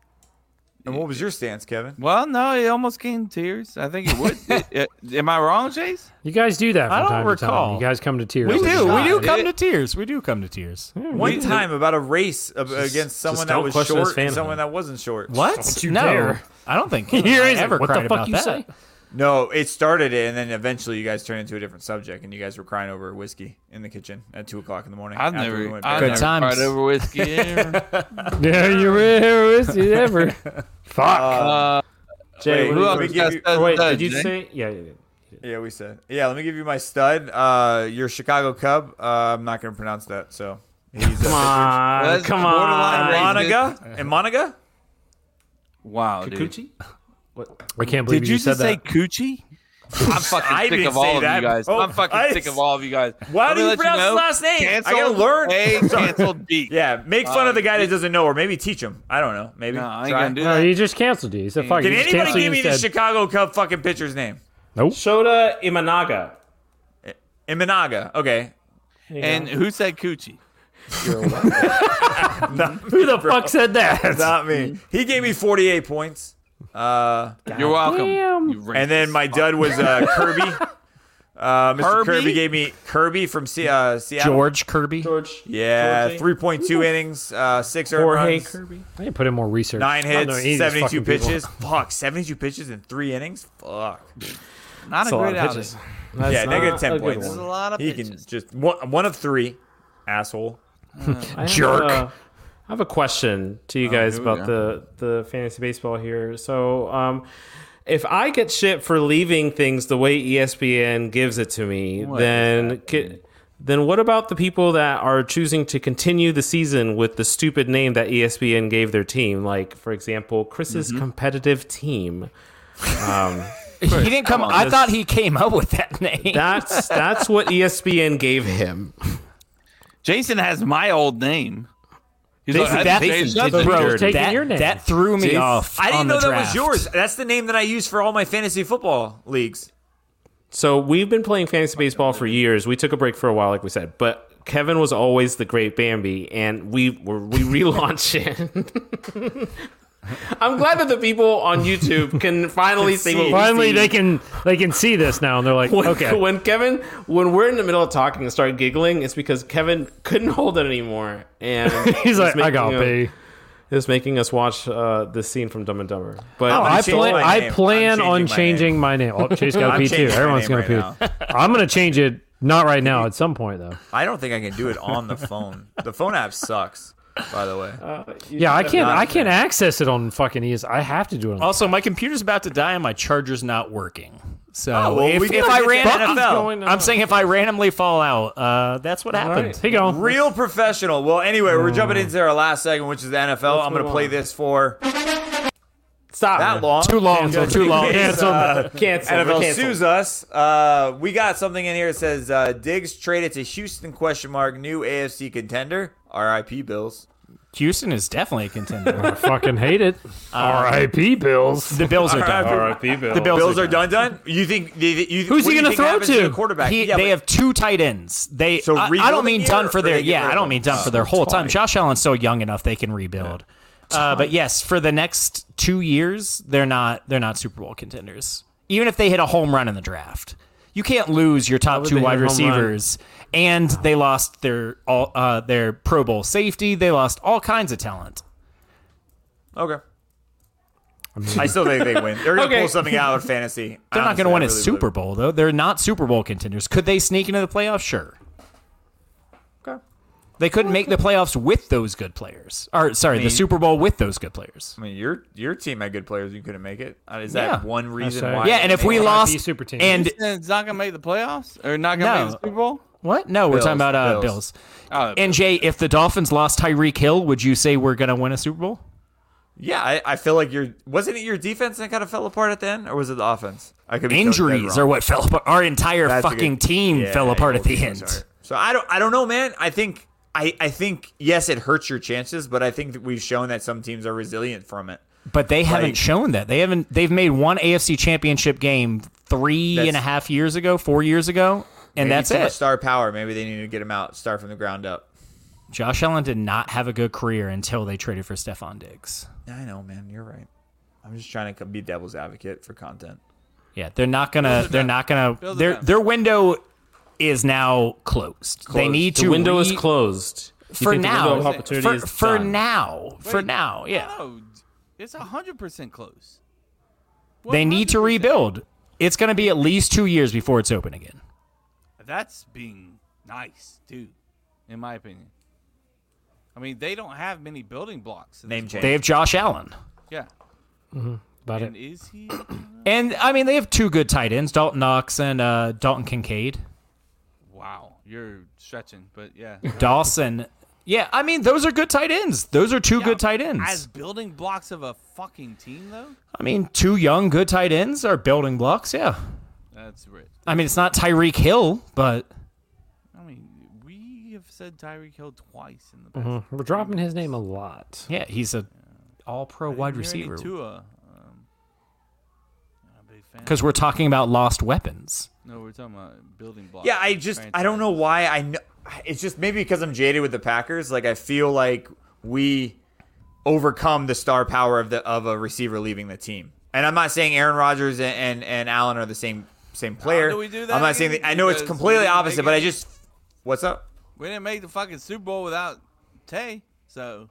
Speaker 1: And what was your stance, Kevin?
Speaker 8: well, no, it almost came to tears. I think it would. it, it, am I wrong, Chase?
Speaker 3: You guys do that from
Speaker 5: I don't
Speaker 3: time to time.
Speaker 5: recall.
Speaker 3: You guys come to tears.
Speaker 5: We do.
Speaker 8: shot.
Speaker 5: We do come
Speaker 8: It-
Speaker 5: to tears. We do come to tears.
Speaker 1: One time about a race of, against someone that
Speaker 6: don't
Speaker 1: was
Speaker 6: question his
Speaker 1: short and
Speaker 6: fanhood.
Speaker 1: someone that wasn't short.
Speaker 5: What?
Speaker 3: Don't you
Speaker 5: no,
Speaker 3: dare.
Speaker 5: I don't think
Speaker 3: Here
Speaker 5: I
Speaker 3: is it.
Speaker 5: ever
Speaker 3: What the
Speaker 5: cried
Speaker 3: fuck
Speaker 5: about
Speaker 3: you
Speaker 5: that.
Speaker 3: say?
Speaker 1: No, it started it, and then eventually you guys turned into a different subject, and you guys were crying over whiskey in the kitchen at two o'clock in the morning.
Speaker 8: I've
Speaker 1: after
Speaker 8: never,
Speaker 1: we went
Speaker 8: I've
Speaker 1: back.
Speaker 8: never
Speaker 5: times.
Speaker 8: cried over whiskey. ever.
Speaker 3: Yeah, you were whiskey ever. Fuck.
Speaker 8: uh,
Speaker 6: Jay,
Speaker 1: Wait,
Speaker 8: who
Speaker 1: let
Speaker 8: else
Speaker 1: me
Speaker 8: got
Speaker 1: give you-
Speaker 8: studs
Speaker 6: oh, wait,
Speaker 8: studs,
Speaker 6: did you
Speaker 8: Jay?
Speaker 6: say? Yeah, yeah, yeah.
Speaker 1: Yeah, we said. Yeah, let me give you my stud. Uh, your Chicago Cub. Uh, I'm not going to pronounce that, so. He's
Speaker 6: Come on,
Speaker 8: That's
Speaker 6: come
Speaker 8: borderline
Speaker 6: on.
Speaker 8: racist.
Speaker 1: Monaga? And Monaga?
Speaker 8: Wow, dude.
Speaker 6: Kikuchi?
Speaker 3: I can't believe
Speaker 8: Did you
Speaker 3: said
Speaker 8: just say
Speaker 3: that.
Speaker 8: coochie? I'm fucking
Speaker 1: I
Speaker 8: sick
Speaker 1: didn't
Speaker 8: of all
Speaker 1: say
Speaker 8: of
Speaker 1: that.
Speaker 8: you guys.
Speaker 1: Oh,
Speaker 8: I'm fucking
Speaker 1: I-
Speaker 8: sick of all of you guys.
Speaker 1: Why
Speaker 8: Let
Speaker 1: do
Speaker 8: me
Speaker 1: you
Speaker 8: let
Speaker 1: pronounce
Speaker 8: know,
Speaker 1: his last name? I
Speaker 8: Canceled
Speaker 1: gotta learn.
Speaker 8: A, canceled B.
Speaker 1: Yeah, make fun of the guy that doesn't know, or maybe teach him. I don't know. Maybe.
Speaker 8: No, I ain't
Speaker 1: Try.
Speaker 8: gonna do
Speaker 3: No,
Speaker 8: that.
Speaker 3: he just canceled you. He said, fuck
Speaker 1: Can
Speaker 3: you. just
Speaker 1: anybody
Speaker 3: cancel
Speaker 1: give me
Speaker 3: you
Speaker 1: the
Speaker 3: instead.
Speaker 1: Chicago Cub fucking pitcher's name?
Speaker 3: Nope.
Speaker 6: Shota Imanaga.
Speaker 1: Imanaga. Okay.
Speaker 8: And who said coochie?
Speaker 3: Who the fuck said that?
Speaker 1: Not me. He gave me forty-eight points. Uh,
Speaker 8: You're welcome.
Speaker 3: damn.
Speaker 8: you
Speaker 1: and then
Speaker 8: racist
Speaker 1: my
Speaker 8: fuck.
Speaker 1: dud was uh, Kirby. Uh, Mister
Speaker 8: Kirby?
Speaker 1: Kirby gave me Kirby from Se- uh, Seattle.
Speaker 5: George Kirby.
Speaker 6: George.
Speaker 1: Yeah,
Speaker 6: Georgie.
Speaker 1: three point two innings, uh, six earned
Speaker 6: Jorge
Speaker 1: runs,
Speaker 6: Kirby.
Speaker 3: I need to put in more research.
Speaker 1: nine
Speaker 3: I don't know
Speaker 1: hits,
Speaker 3: any of these
Speaker 1: seventy-two
Speaker 3: fucking people.
Speaker 1: pitches. Fuck, seventy-two pitches in three innings. Fuck.
Speaker 8: Not
Speaker 6: That's
Speaker 8: a
Speaker 6: a lot
Speaker 8: great
Speaker 6: of
Speaker 8: outing.
Speaker 6: pitches. That's
Speaker 1: Yeah, negative
Speaker 6: not
Speaker 1: ten
Speaker 6: a good
Speaker 1: points.
Speaker 8: There's a
Speaker 6: one.
Speaker 8: lot of
Speaker 1: He
Speaker 8: pitches.
Speaker 1: can just one, one of three, asshole.
Speaker 6: I have
Speaker 3: Jerk.
Speaker 6: a- I have a question to you guys
Speaker 8: here we
Speaker 6: about the, the fantasy baseball here. So, um, if I get shit for leaving things the way E S P N gives it to me,
Speaker 8: What
Speaker 6: then ki- then what about the people that are choosing to continue the season with the stupid name that E S P N gave their team? Like, for example, Chris's competitive team. Um,
Speaker 5: He didn't come. I thought he came up with that name.
Speaker 6: that's that's what E S P N gave him.
Speaker 8: Jason has my old name. He's
Speaker 6: Jason-
Speaker 8: like,
Speaker 6: that-
Speaker 8: "Hey,
Speaker 6: Jason
Speaker 8: nothing."
Speaker 6: did-
Speaker 3: Bro,
Speaker 6: Dirty.
Speaker 3: taking
Speaker 5: that,
Speaker 3: your name.
Speaker 5: that threw me
Speaker 6: Jason-
Speaker 5: off.
Speaker 1: I didn't
Speaker 5: on
Speaker 1: know
Speaker 5: the
Speaker 1: that was
Speaker 5: draft.
Speaker 1: yours. That's the name that I use for all my fantasy football leagues.
Speaker 6: So we've been playing fantasy baseball for years. We took a break for a while, like we said, but Kevin was always the great Bambi, and we were we relaunched it. I'm glad that the people on YouTube can finally see what we
Speaker 3: Finally,
Speaker 6: see.
Speaker 3: they can they can see this now, and they're like,
Speaker 6: When,
Speaker 3: okay.
Speaker 6: when Kevin, when we're in the middle of talking and start giggling, it's because Kevin couldn't hold it anymore, and
Speaker 3: He's
Speaker 6: it's
Speaker 3: like, I
Speaker 6: making
Speaker 3: got
Speaker 6: us-
Speaker 3: pay.
Speaker 6: It's making us watch uh, this scene from Dumb and Dumber. But
Speaker 3: Oh, I,
Speaker 1: changing
Speaker 3: plan,
Speaker 1: my
Speaker 3: I
Speaker 1: name.
Speaker 3: plan
Speaker 1: I'm
Speaker 3: on
Speaker 1: changing my
Speaker 3: changing my name. Oh, Chase got to
Speaker 1: I'm
Speaker 3: pee too.
Speaker 1: changing my
Speaker 3: Everyone's
Speaker 1: name
Speaker 3: going to
Speaker 1: right
Speaker 3: pee. I'm going to change it. Not right now. At some point, though.
Speaker 1: I don't think I can do it on the phone. The phone app sucks, by the way.
Speaker 3: Yeah, I can't.
Speaker 1: not
Speaker 3: I
Speaker 1: a
Speaker 3: can't
Speaker 1: fan.
Speaker 3: access it on fucking E S. I have to do it. On
Speaker 5: Also, my computer's about to die and my charger's not working. So
Speaker 1: Oh, well,
Speaker 5: if,
Speaker 1: we
Speaker 5: if
Speaker 1: gotta
Speaker 5: I
Speaker 1: get
Speaker 5: ran,
Speaker 1: to N F L.
Speaker 3: going on?
Speaker 5: I'm saying if I randomly fall out, uh, that's what happens.
Speaker 3: Here you go.
Speaker 1: Real professional. Well, anyway, we're jumping into our last segment, which is the N F L. I'm going to
Speaker 6: move
Speaker 1: play
Speaker 6: on.
Speaker 1: this for
Speaker 6: stop
Speaker 1: that long.
Speaker 5: Too long.
Speaker 1: Just
Speaker 5: Too
Speaker 1: in
Speaker 5: long.
Speaker 1: case,
Speaker 3: Cancel.
Speaker 1: uh,
Speaker 6: Cancel.
Speaker 1: N F L
Speaker 6: We're canceled.
Speaker 1: sues us. Uh, we got something in here that says uh, Diggs traded to Houston question mark new A F C contender. R I P Bills.
Speaker 5: Houston is definitely a contender.
Speaker 3: I fucking hate it. R I P Bills.
Speaker 5: the Bills are done.
Speaker 6: R I P Bill.
Speaker 5: The Bills,
Speaker 1: Bills
Speaker 5: are
Speaker 1: are done done. You think? You, you,
Speaker 3: Who's
Speaker 1: what
Speaker 3: he
Speaker 1: do you
Speaker 3: gonna
Speaker 1: think
Speaker 3: throw
Speaker 1: happens
Speaker 3: to?
Speaker 1: the quarterback?
Speaker 5: He,
Speaker 1: Yeah,
Speaker 5: they
Speaker 1: but-
Speaker 5: have two tight ends. They.
Speaker 1: So
Speaker 5: I, I
Speaker 1: rebuilding
Speaker 5: don't mean
Speaker 1: year,
Speaker 5: done for
Speaker 1: or
Speaker 5: their.
Speaker 1: they get
Speaker 5: Yeah,
Speaker 1: rid
Speaker 5: I
Speaker 1: of
Speaker 5: don't mean done for their whole time. Josh Allen's so young enough they can rebuild. Uh, but yes, for the next two years, they're not. They're not Super Bowl contenders. Even if they hit a home run in the draft, you can't lose your top
Speaker 6: would
Speaker 5: two
Speaker 6: they
Speaker 5: wide
Speaker 6: hit a home run?
Speaker 5: receivers. And they lost their all uh, their Pro Bowl safety. They lost all kinds of talent.
Speaker 1: Okay. I still think they win. They're gonna
Speaker 6: Okay.
Speaker 1: pull something out of fantasy.
Speaker 5: They're not
Speaker 1: Honestly,
Speaker 5: going to win
Speaker 1: I
Speaker 5: a
Speaker 1: really
Speaker 5: Super
Speaker 1: believe
Speaker 5: Bowl though. They're not Super Bowl contenders. Could they sneak into the playoffs? Sure.
Speaker 1: Okay.
Speaker 5: They couldn't make the playoffs with those good players. Or sorry,
Speaker 1: mean-
Speaker 5: the Super Bowl with those good players.
Speaker 1: I mean, your your team had good players. You couldn't make it. Uh, Is
Speaker 5: Yeah.
Speaker 1: that one reason
Speaker 3: right.
Speaker 1: why?
Speaker 5: Yeah, and if we
Speaker 3: R I P
Speaker 5: lost
Speaker 3: super team.
Speaker 5: and
Speaker 8: It's not gonna make the playoffs or not gonna
Speaker 5: No.
Speaker 8: make the Super Bowl.
Speaker 5: what? No, we're
Speaker 1: Bills,
Speaker 5: talking about uh,
Speaker 1: Bills.
Speaker 5: Bills.
Speaker 8: Oh,
Speaker 5: And Jay, if the Dolphins lost Tyreek Hill, would you say we're going to win a Super Bowl?
Speaker 1: Yeah, I, I feel like your wasn't it your defense that kind of fell apart at the end, or was it the offense? I could be totally dead
Speaker 5: Injuries
Speaker 1: wrong.
Speaker 5: are what fell apart. Our entire
Speaker 1: That's a
Speaker 5: fucking
Speaker 1: good-
Speaker 5: team
Speaker 1: Yeah,
Speaker 5: fell apart
Speaker 1: your
Speaker 5: at the
Speaker 1: whole
Speaker 5: end.
Speaker 1: team was hurt. So I don't I don't know, man. I think I I think yes, it hurts your chances, but I think that we've shown that some teams are resilient from it.
Speaker 5: But they haven't
Speaker 1: Like-
Speaker 5: shown that. They haven't. They've made one A F C Championship game three
Speaker 1: That's-
Speaker 5: and a half years ago, four years ago, and
Speaker 1: Maybe
Speaker 5: that's
Speaker 1: too much
Speaker 5: it.
Speaker 1: Star power. Maybe they need to get him out, start from the ground up.
Speaker 5: Josh Allen did not have a good career until they traded for Stephon Diggs.
Speaker 1: I know, man. You're right. I'm just trying to be devil's advocate for content.
Speaker 5: Yeah, they're not gonna. They're not gonna.
Speaker 8: Build it
Speaker 5: Their
Speaker 8: down.
Speaker 5: their window is now closed. They
Speaker 1: Closed.
Speaker 5: need
Speaker 6: The
Speaker 5: to
Speaker 6: window
Speaker 5: re-
Speaker 6: is closed. You
Speaker 5: for
Speaker 6: think the window
Speaker 5: now.
Speaker 6: of opportunity
Speaker 5: For,
Speaker 6: is
Speaker 5: for
Speaker 6: done?
Speaker 5: now. For
Speaker 8: Wait,
Speaker 5: now. Yeah.
Speaker 8: No, it's a hundred percent close.
Speaker 5: They need to
Speaker 8: one hundred percent.
Speaker 5: rebuild. it's going to be at least two years before it's open again.
Speaker 8: That's being nice, too, in my opinion. I mean, they don't have many building blocks.
Speaker 1: Name change.
Speaker 5: They have Josh Allen.
Speaker 8: Yeah.
Speaker 3: About
Speaker 8: And
Speaker 3: it.
Speaker 8: is he?
Speaker 5: And, I mean, they have two good tight ends, Dalton Knox and uh, Dalton Kincaid.
Speaker 8: Wow, you're stretching, but yeah.
Speaker 5: Dawson. Yeah, I mean, those are good tight ends. Those are two
Speaker 8: Yeah,
Speaker 5: good tight ends.
Speaker 8: As building blocks of a fucking team, though?
Speaker 5: I mean, two young, good tight ends are building blocks, yeah.
Speaker 8: That's rich.
Speaker 5: I mean, it's not Tyreek Hill, but
Speaker 8: I mean, we have said Tyreek Hill twice in the past.
Speaker 3: Mhm. We're dropping his name a lot.
Speaker 5: yeah, he's a all-pro
Speaker 8: I
Speaker 5: wide
Speaker 8: didn't hear any
Speaker 5: receiver.
Speaker 8: Tua. Um, I'm a big fan.
Speaker 5: Because we're talking about lost weapons.
Speaker 8: No, we're talking about building blocks.
Speaker 1: Yeah, I just I don't know why I know. It's just maybe because I'm jaded with the Packers. Like I feel like we overcome the star power of the of a receiver leaving the team. And I'm not saying Aaron Rodgers and and, and Allen are the same same player.
Speaker 8: do we do that
Speaker 1: I'm not saying
Speaker 8: again?
Speaker 1: that, I know it's
Speaker 8: Because
Speaker 1: completely
Speaker 8: we didn't
Speaker 1: opposite,
Speaker 8: make
Speaker 1: but I
Speaker 8: it-
Speaker 1: just what's up?
Speaker 8: We didn't make the fucking Super Bowl without Tay, so.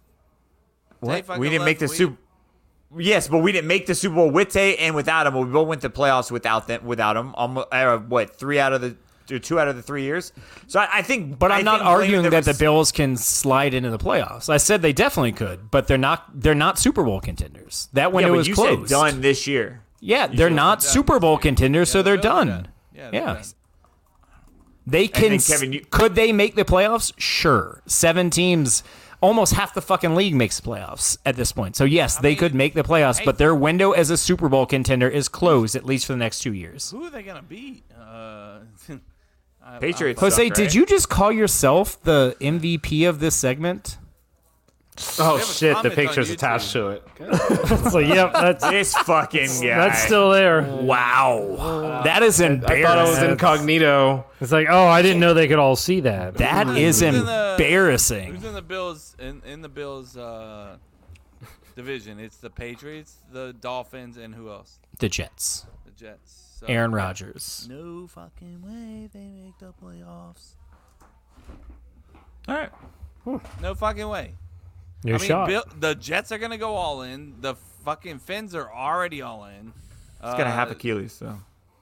Speaker 8: Tay fucking
Speaker 1: We didn't make the
Speaker 8: left. We-
Speaker 1: Super. Yes, but we didn't make the Super Bowl with Tay and without him. But we both went to playoffs without them. Without him, almost uh, what three out of the or two out of the three years. So I, I think.
Speaker 5: But I'm
Speaker 1: I
Speaker 5: not
Speaker 1: think blaming
Speaker 5: arguing
Speaker 1: the
Speaker 5: that the
Speaker 1: rec-
Speaker 5: Bills can slide into the playoffs. I said they definitely could, but they're not. They're not Super Bowl contenders. That
Speaker 1: Yeah,
Speaker 5: window
Speaker 1: but
Speaker 5: is
Speaker 1: you
Speaker 5: closed.
Speaker 1: said done this year.
Speaker 5: Yeah, they're not
Speaker 8: done
Speaker 5: Super
Speaker 8: this
Speaker 5: Bowl
Speaker 8: year.
Speaker 5: contenders,
Speaker 8: Yeah,
Speaker 5: so
Speaker 8: the
Speaker 5: they're
Speaker 8: Bills are
Speaker 5: done.
Speaker 8: done. Yeah, they're
Speaker 5: Yeah.
Speaker 8: done.
Speaker 5: They can.
Speaker 1: then,
Speaker 5: s-
Speaker 1: Kevin, you-
Speaker 5: could they make the playoffs? Sure. Seven teams, almost half the fucking league makes the playoffs at this point. So yes, they
Speaker 8: mean,
Speaker 5: could make the playoffs,
Speaker 8: hey-
Speaker 5: but their window as a Super Bowl contender is closed at least for the next two years.
Speaker 8: Who are they gonna beat? Uh, I-
Speaker 1: Patriots.
Speaker 8: I'm-
Speaker 5: Jose,
Speaker 1: suck,
Speaker 5: did
Speaker 1: right?
Speaker 5: you just call yourself the M V P of this segment?
Speaker 6: Oh
Speaker 8: have a
Speaker 6: shit! The
Speaker 8: comment on
Speaker 6: picture's
Speaker 8: YouTube.
Speaker 6: attached to it.
Speaker 3: So yep, that's
Speaker 1: This fucking guy.
Speaker 3: that's still there.
Speaker 5: Wow, that is embarrassing.
Speaker 6: I thought I was incognito.
Speaker 3: It's like, oh, I didn't know they could all see that.
Speaker 5: That is
Speaker 8: Who's in the-
Speaker 5: embarrassing.
Speaker 8: Who's in the Bills in, in the Bills uh, division? It's the Patriots, the Dolphins, and who else?
Speaker 5: The Jets,
Speaker 8: The Jets. So,
Speaker 5: Aaron Rodgers.
Speaker 8: No fucking way they make the playoffs.
Speaker 1: All right.
Speaker 8: No fucking way.
Speaker 3: New
Speaker 8: I mean,
Speaker 3: shot.
Speaker 8: Bill, the Jets are gonna go all in. The fucking Finns are already all in.
Speaker 1: He's gonna have Achilles, so.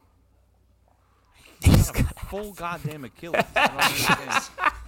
Speaker 8: He's got a full goddamn Achilles. I don't understand.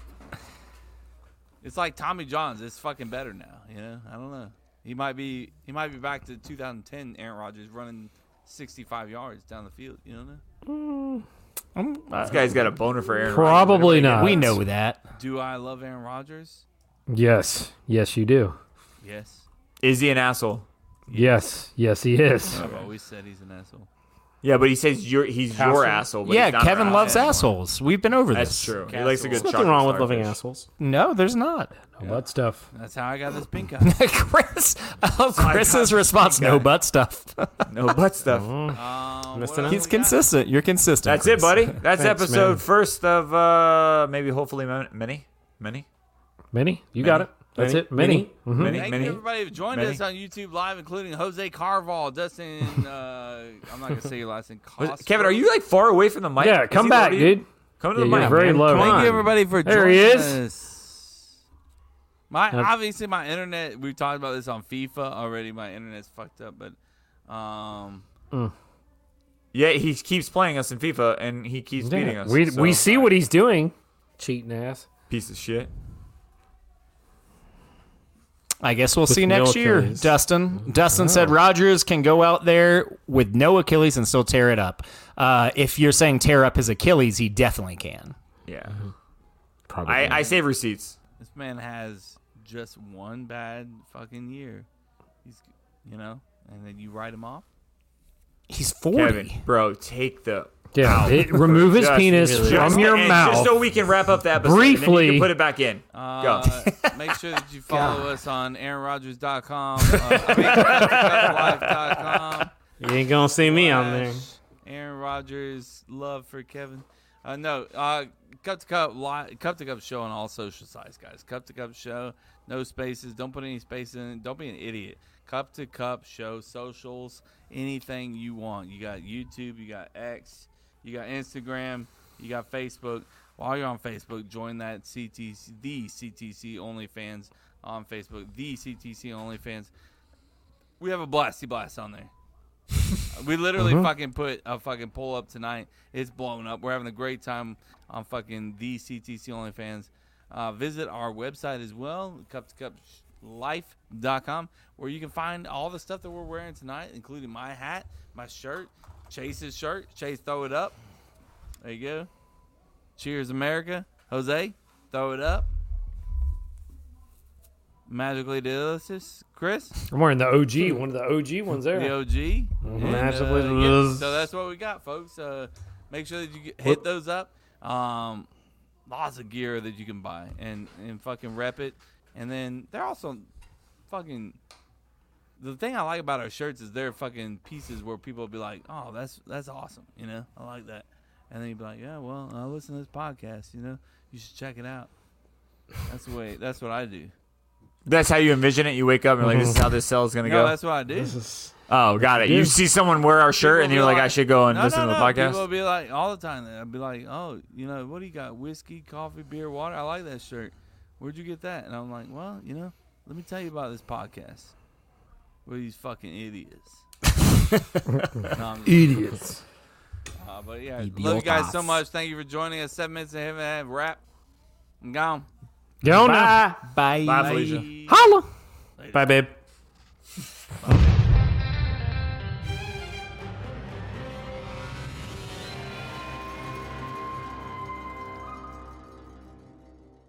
Speaker 8: It's like Tommy John's. It's fucking better now. You know, I don't know. He might be. He might be back to two thousand ten. Aaron Rodgers running sixty-five yards down the field. You don't know.
Speaker 1: This guy's got a boner for Aaron.
Speaker 3: Probably
Speaker 1: Rodgers.
Speaker 3: not.
Speaker 5: We know that.
Speaker 8: Do I love Aaron Rodgers?
Speaker 3: Yes, yes, you do.
Speaker 8: Yes.
Speaker 1: Is he an asshole?
Speaker 3: Yes, yes, he is.
Speaker 8: I've always said he's an asshole.
Speaker 1: Yeah, but he says you're he's your asshole. But
Speaker 5: Yeah,
Speaker 1: he's not
Speaker 5: Kevin
Speaker 1: our
Speaker 5: loves
Speaker 1: asshole
Speaker 5: assholes. We've been over
Speaker 1: anymore.
Speaker 5: this.
Speaker 1: That's true. He likes a good
Speaker 6: There's nothing
Speaker 1: chocolate
Speaker 6: wrong with loving
Speaker 1: starfish.
Speaker 6: assholes.
Speaker 5: No, there's not.
Speaker 3: No butt stuff.
Speaker 8: That's how I got this pink eye.
Speaker 5: Chris, I love Chris's response. No butt stuff.
Speaker 1: No butt stuff.
Speaker 8: Um,
Speaker 6: Missed
Speaker 8: what
Speaker 6: an
Speaker 8: else
Speaker 5: He's
Speaker 8: we got?
Speaker 5: consistent. You're consistent.
Speaker 1: That's it,
Speaker 5: Chris.
Speaker 1: buddy. That's
Speaker 6: Thanks,
Speaker 1: episode
Speaker 6: man.
Speaker 1: first of uh maybe hopefully mon- many, many,
Speaker 3: Many? You got it. That's
Speaker 6: Many?
Speaker 3: it. Many.
Speaker 6: Many?
Speaker 3: Mhm.
Speaker 1: many,
Speaker 8: Thank
Speaker 1: many.
Speaker 8: you, everybody, who joined
Speaker 1: Many.
Speaker 8: us on YouTube Live, including Jose Carval, Dustin. Uh, I'm not gonna say your last name.
Speaker 1: Was-
Speaker 8: Costco.
Speaker 1: Kevin, are you like far away from the mic?
Speaker 3: Yeah,
Speaker 1: Is
Speaker 3: come
Speaker 1: he
Speaker 3: back,
Speaker 1: low to you?
Speaker 3: dude.
Speaker 1: Come to
Speaker 3: Yeah,
Speaker 1: the
Speaker 3: you're
Speaker 1: mic.
Speaker 3: very
Speaker 6: man.
Speaker 3: low.
Speaker 6: Come
Speaker 8: Thank
Speaker 6: on.
Speaker 8: you, everybody, for
Speaker 3: There
Speaker 8: joining
Speaker 3: he is.
Speaker 8: us. My
Speaker 3: That's-
Speaker 8: obviously my internet. We talked about this on FIFA already. My internet's fucked up, but um,
Speaker 1: Yeah, he keeps playing us in FIFA and he keeps
Speaker 3: Yeah,
Speaker 1: beating us.
Speaker 3: We
Speaker 1: so-
Speaker 3: we see what he's doing. Cheating ass.
Speaker 1: Piece of shit.
Speaker 5: I guess we'll
Speaker 3: With
Speaker 5: see
Speaker 3: no
Speaker 5: next year,
Speaker 3: Achilles.
Speaker 5: Dustin. Dustin said Rodgers can go out there with no Achilles and still tear it up. Uh, if you're saying tear up his Achilles, he definitely can.
Speaker 1: Yeah.
Speaker 6: Probably.
Speaker 1: I, I save receipts.
Speaker 8: this man has just one bad fucking year. He's, you know, and then you write him off.
Speaker 5: He's forty.
Speaker 1: Kevin, bro, take the
Speaker 3: Yeah. It, remove his
Speaker 1: Just-
Speaker 3: penis
Speaker 1: just-
Speaker 3: from your
Speaker 1: and
Speaker 3: mouth.
Speaker 1: Just so we can wrap up the episode. and then you
Speaker 3: Briefly.
Speaker 1: can put it back in. Go.
Speaker 8: Uh, make sure that you follow us on aaron rodgers dot com. Uh, I mean, life dot com.
Speaker 6: You ain't gonna see me on there.
Speaker 8: Aaron Rodgers, love for Kevin. Uh, no, uh, Cup to Cup, li- Cup to Cup show on all social sites, guys. Cup to Cup show, no spaces. Don't put any spaces in it. Don't be an idiot. Cup to Cup show, socials, anything you want. You got YouTube, you got X, you got Instagram, you got Facebook. While you're on Facebook, join that C T C, the C T C OnlyFans on Facebook, the C T C OnlyFans. We have a blasty blast on there. We literally
Speaker 3: Mhm.
Speaker 8: fucking put a fucking poll up tonight. It's blown up. We're having a great time on fucking the C T C OnlyFans. Uh, visit our website as well, cup to cup life dot com, where you can find all the stuff that we're wearing tonight, including my hat, my shirt, Chase's shirt. Chase, throw it up. There you go. Cheers, America. Jose, throw it up. Magically delicious. Chris,
Speaker 3: I'm wearing the O G, one of the O G ones there.
Speaker 8: the O G. And,
Speaker 6: Magically
Speaker 8: uh, yeah,
Speaker 6: delicious.
Speaker 8: so that's what we got, folks. Uh, make sure that you get, hit those up. Um, lots of gear that you can buy and, and fucking rep it. And then they're also fucking. The thing I like about our shirts is they're fucking pieces where people will be like, "Oh, that's that's awesome," you know. I like that. And then you'd be like, "Yeah, well, I listen to this podcast, you know. You should check it out." That's the way. That's what I do.
Speaker 1: That's how you envision it. You wake up and you're like, this is how this cell is gonna
Speaker 8: No,
Speaker 1: go.
Speaker 8: that's what I do.
Speaker 1: Oh, got it. You see someone wear our shirt and
Speaker 8: People
Speaker 1: you're
Speaker 8: be
Speaker 1: like, I should go and
Speaker 8: no,
Speaker 1: listen
Speaker 8: no,
Speaker 1: to the
Speaker 8: no.
Speaker 1: podcast.
Speaker 8: People will be like, all the time. I'd be like, oh, you know, what do you got? Whiskey, coffee, beer, water? I like that shirt. Where'd you get that? And I'm like, well, you know, let me tell you about this podcast. With these fucking idiots. No, I'm just-
Speaker 3: Idiots.
Speaker 8: Uh, but yeah, love you guys so
Speaker 5: Idiotas.
Speaker 8: much. Thank you for joining us. Seven minutes ahead of wrap. I'm gone.
Speaker 3: Go now.
Speaker 5: Bye.
Speaker 1: Bye, Felicia.
Speaker 3: Holla.
Speaker 6: Bye, babe.
Speaker 8: Bye.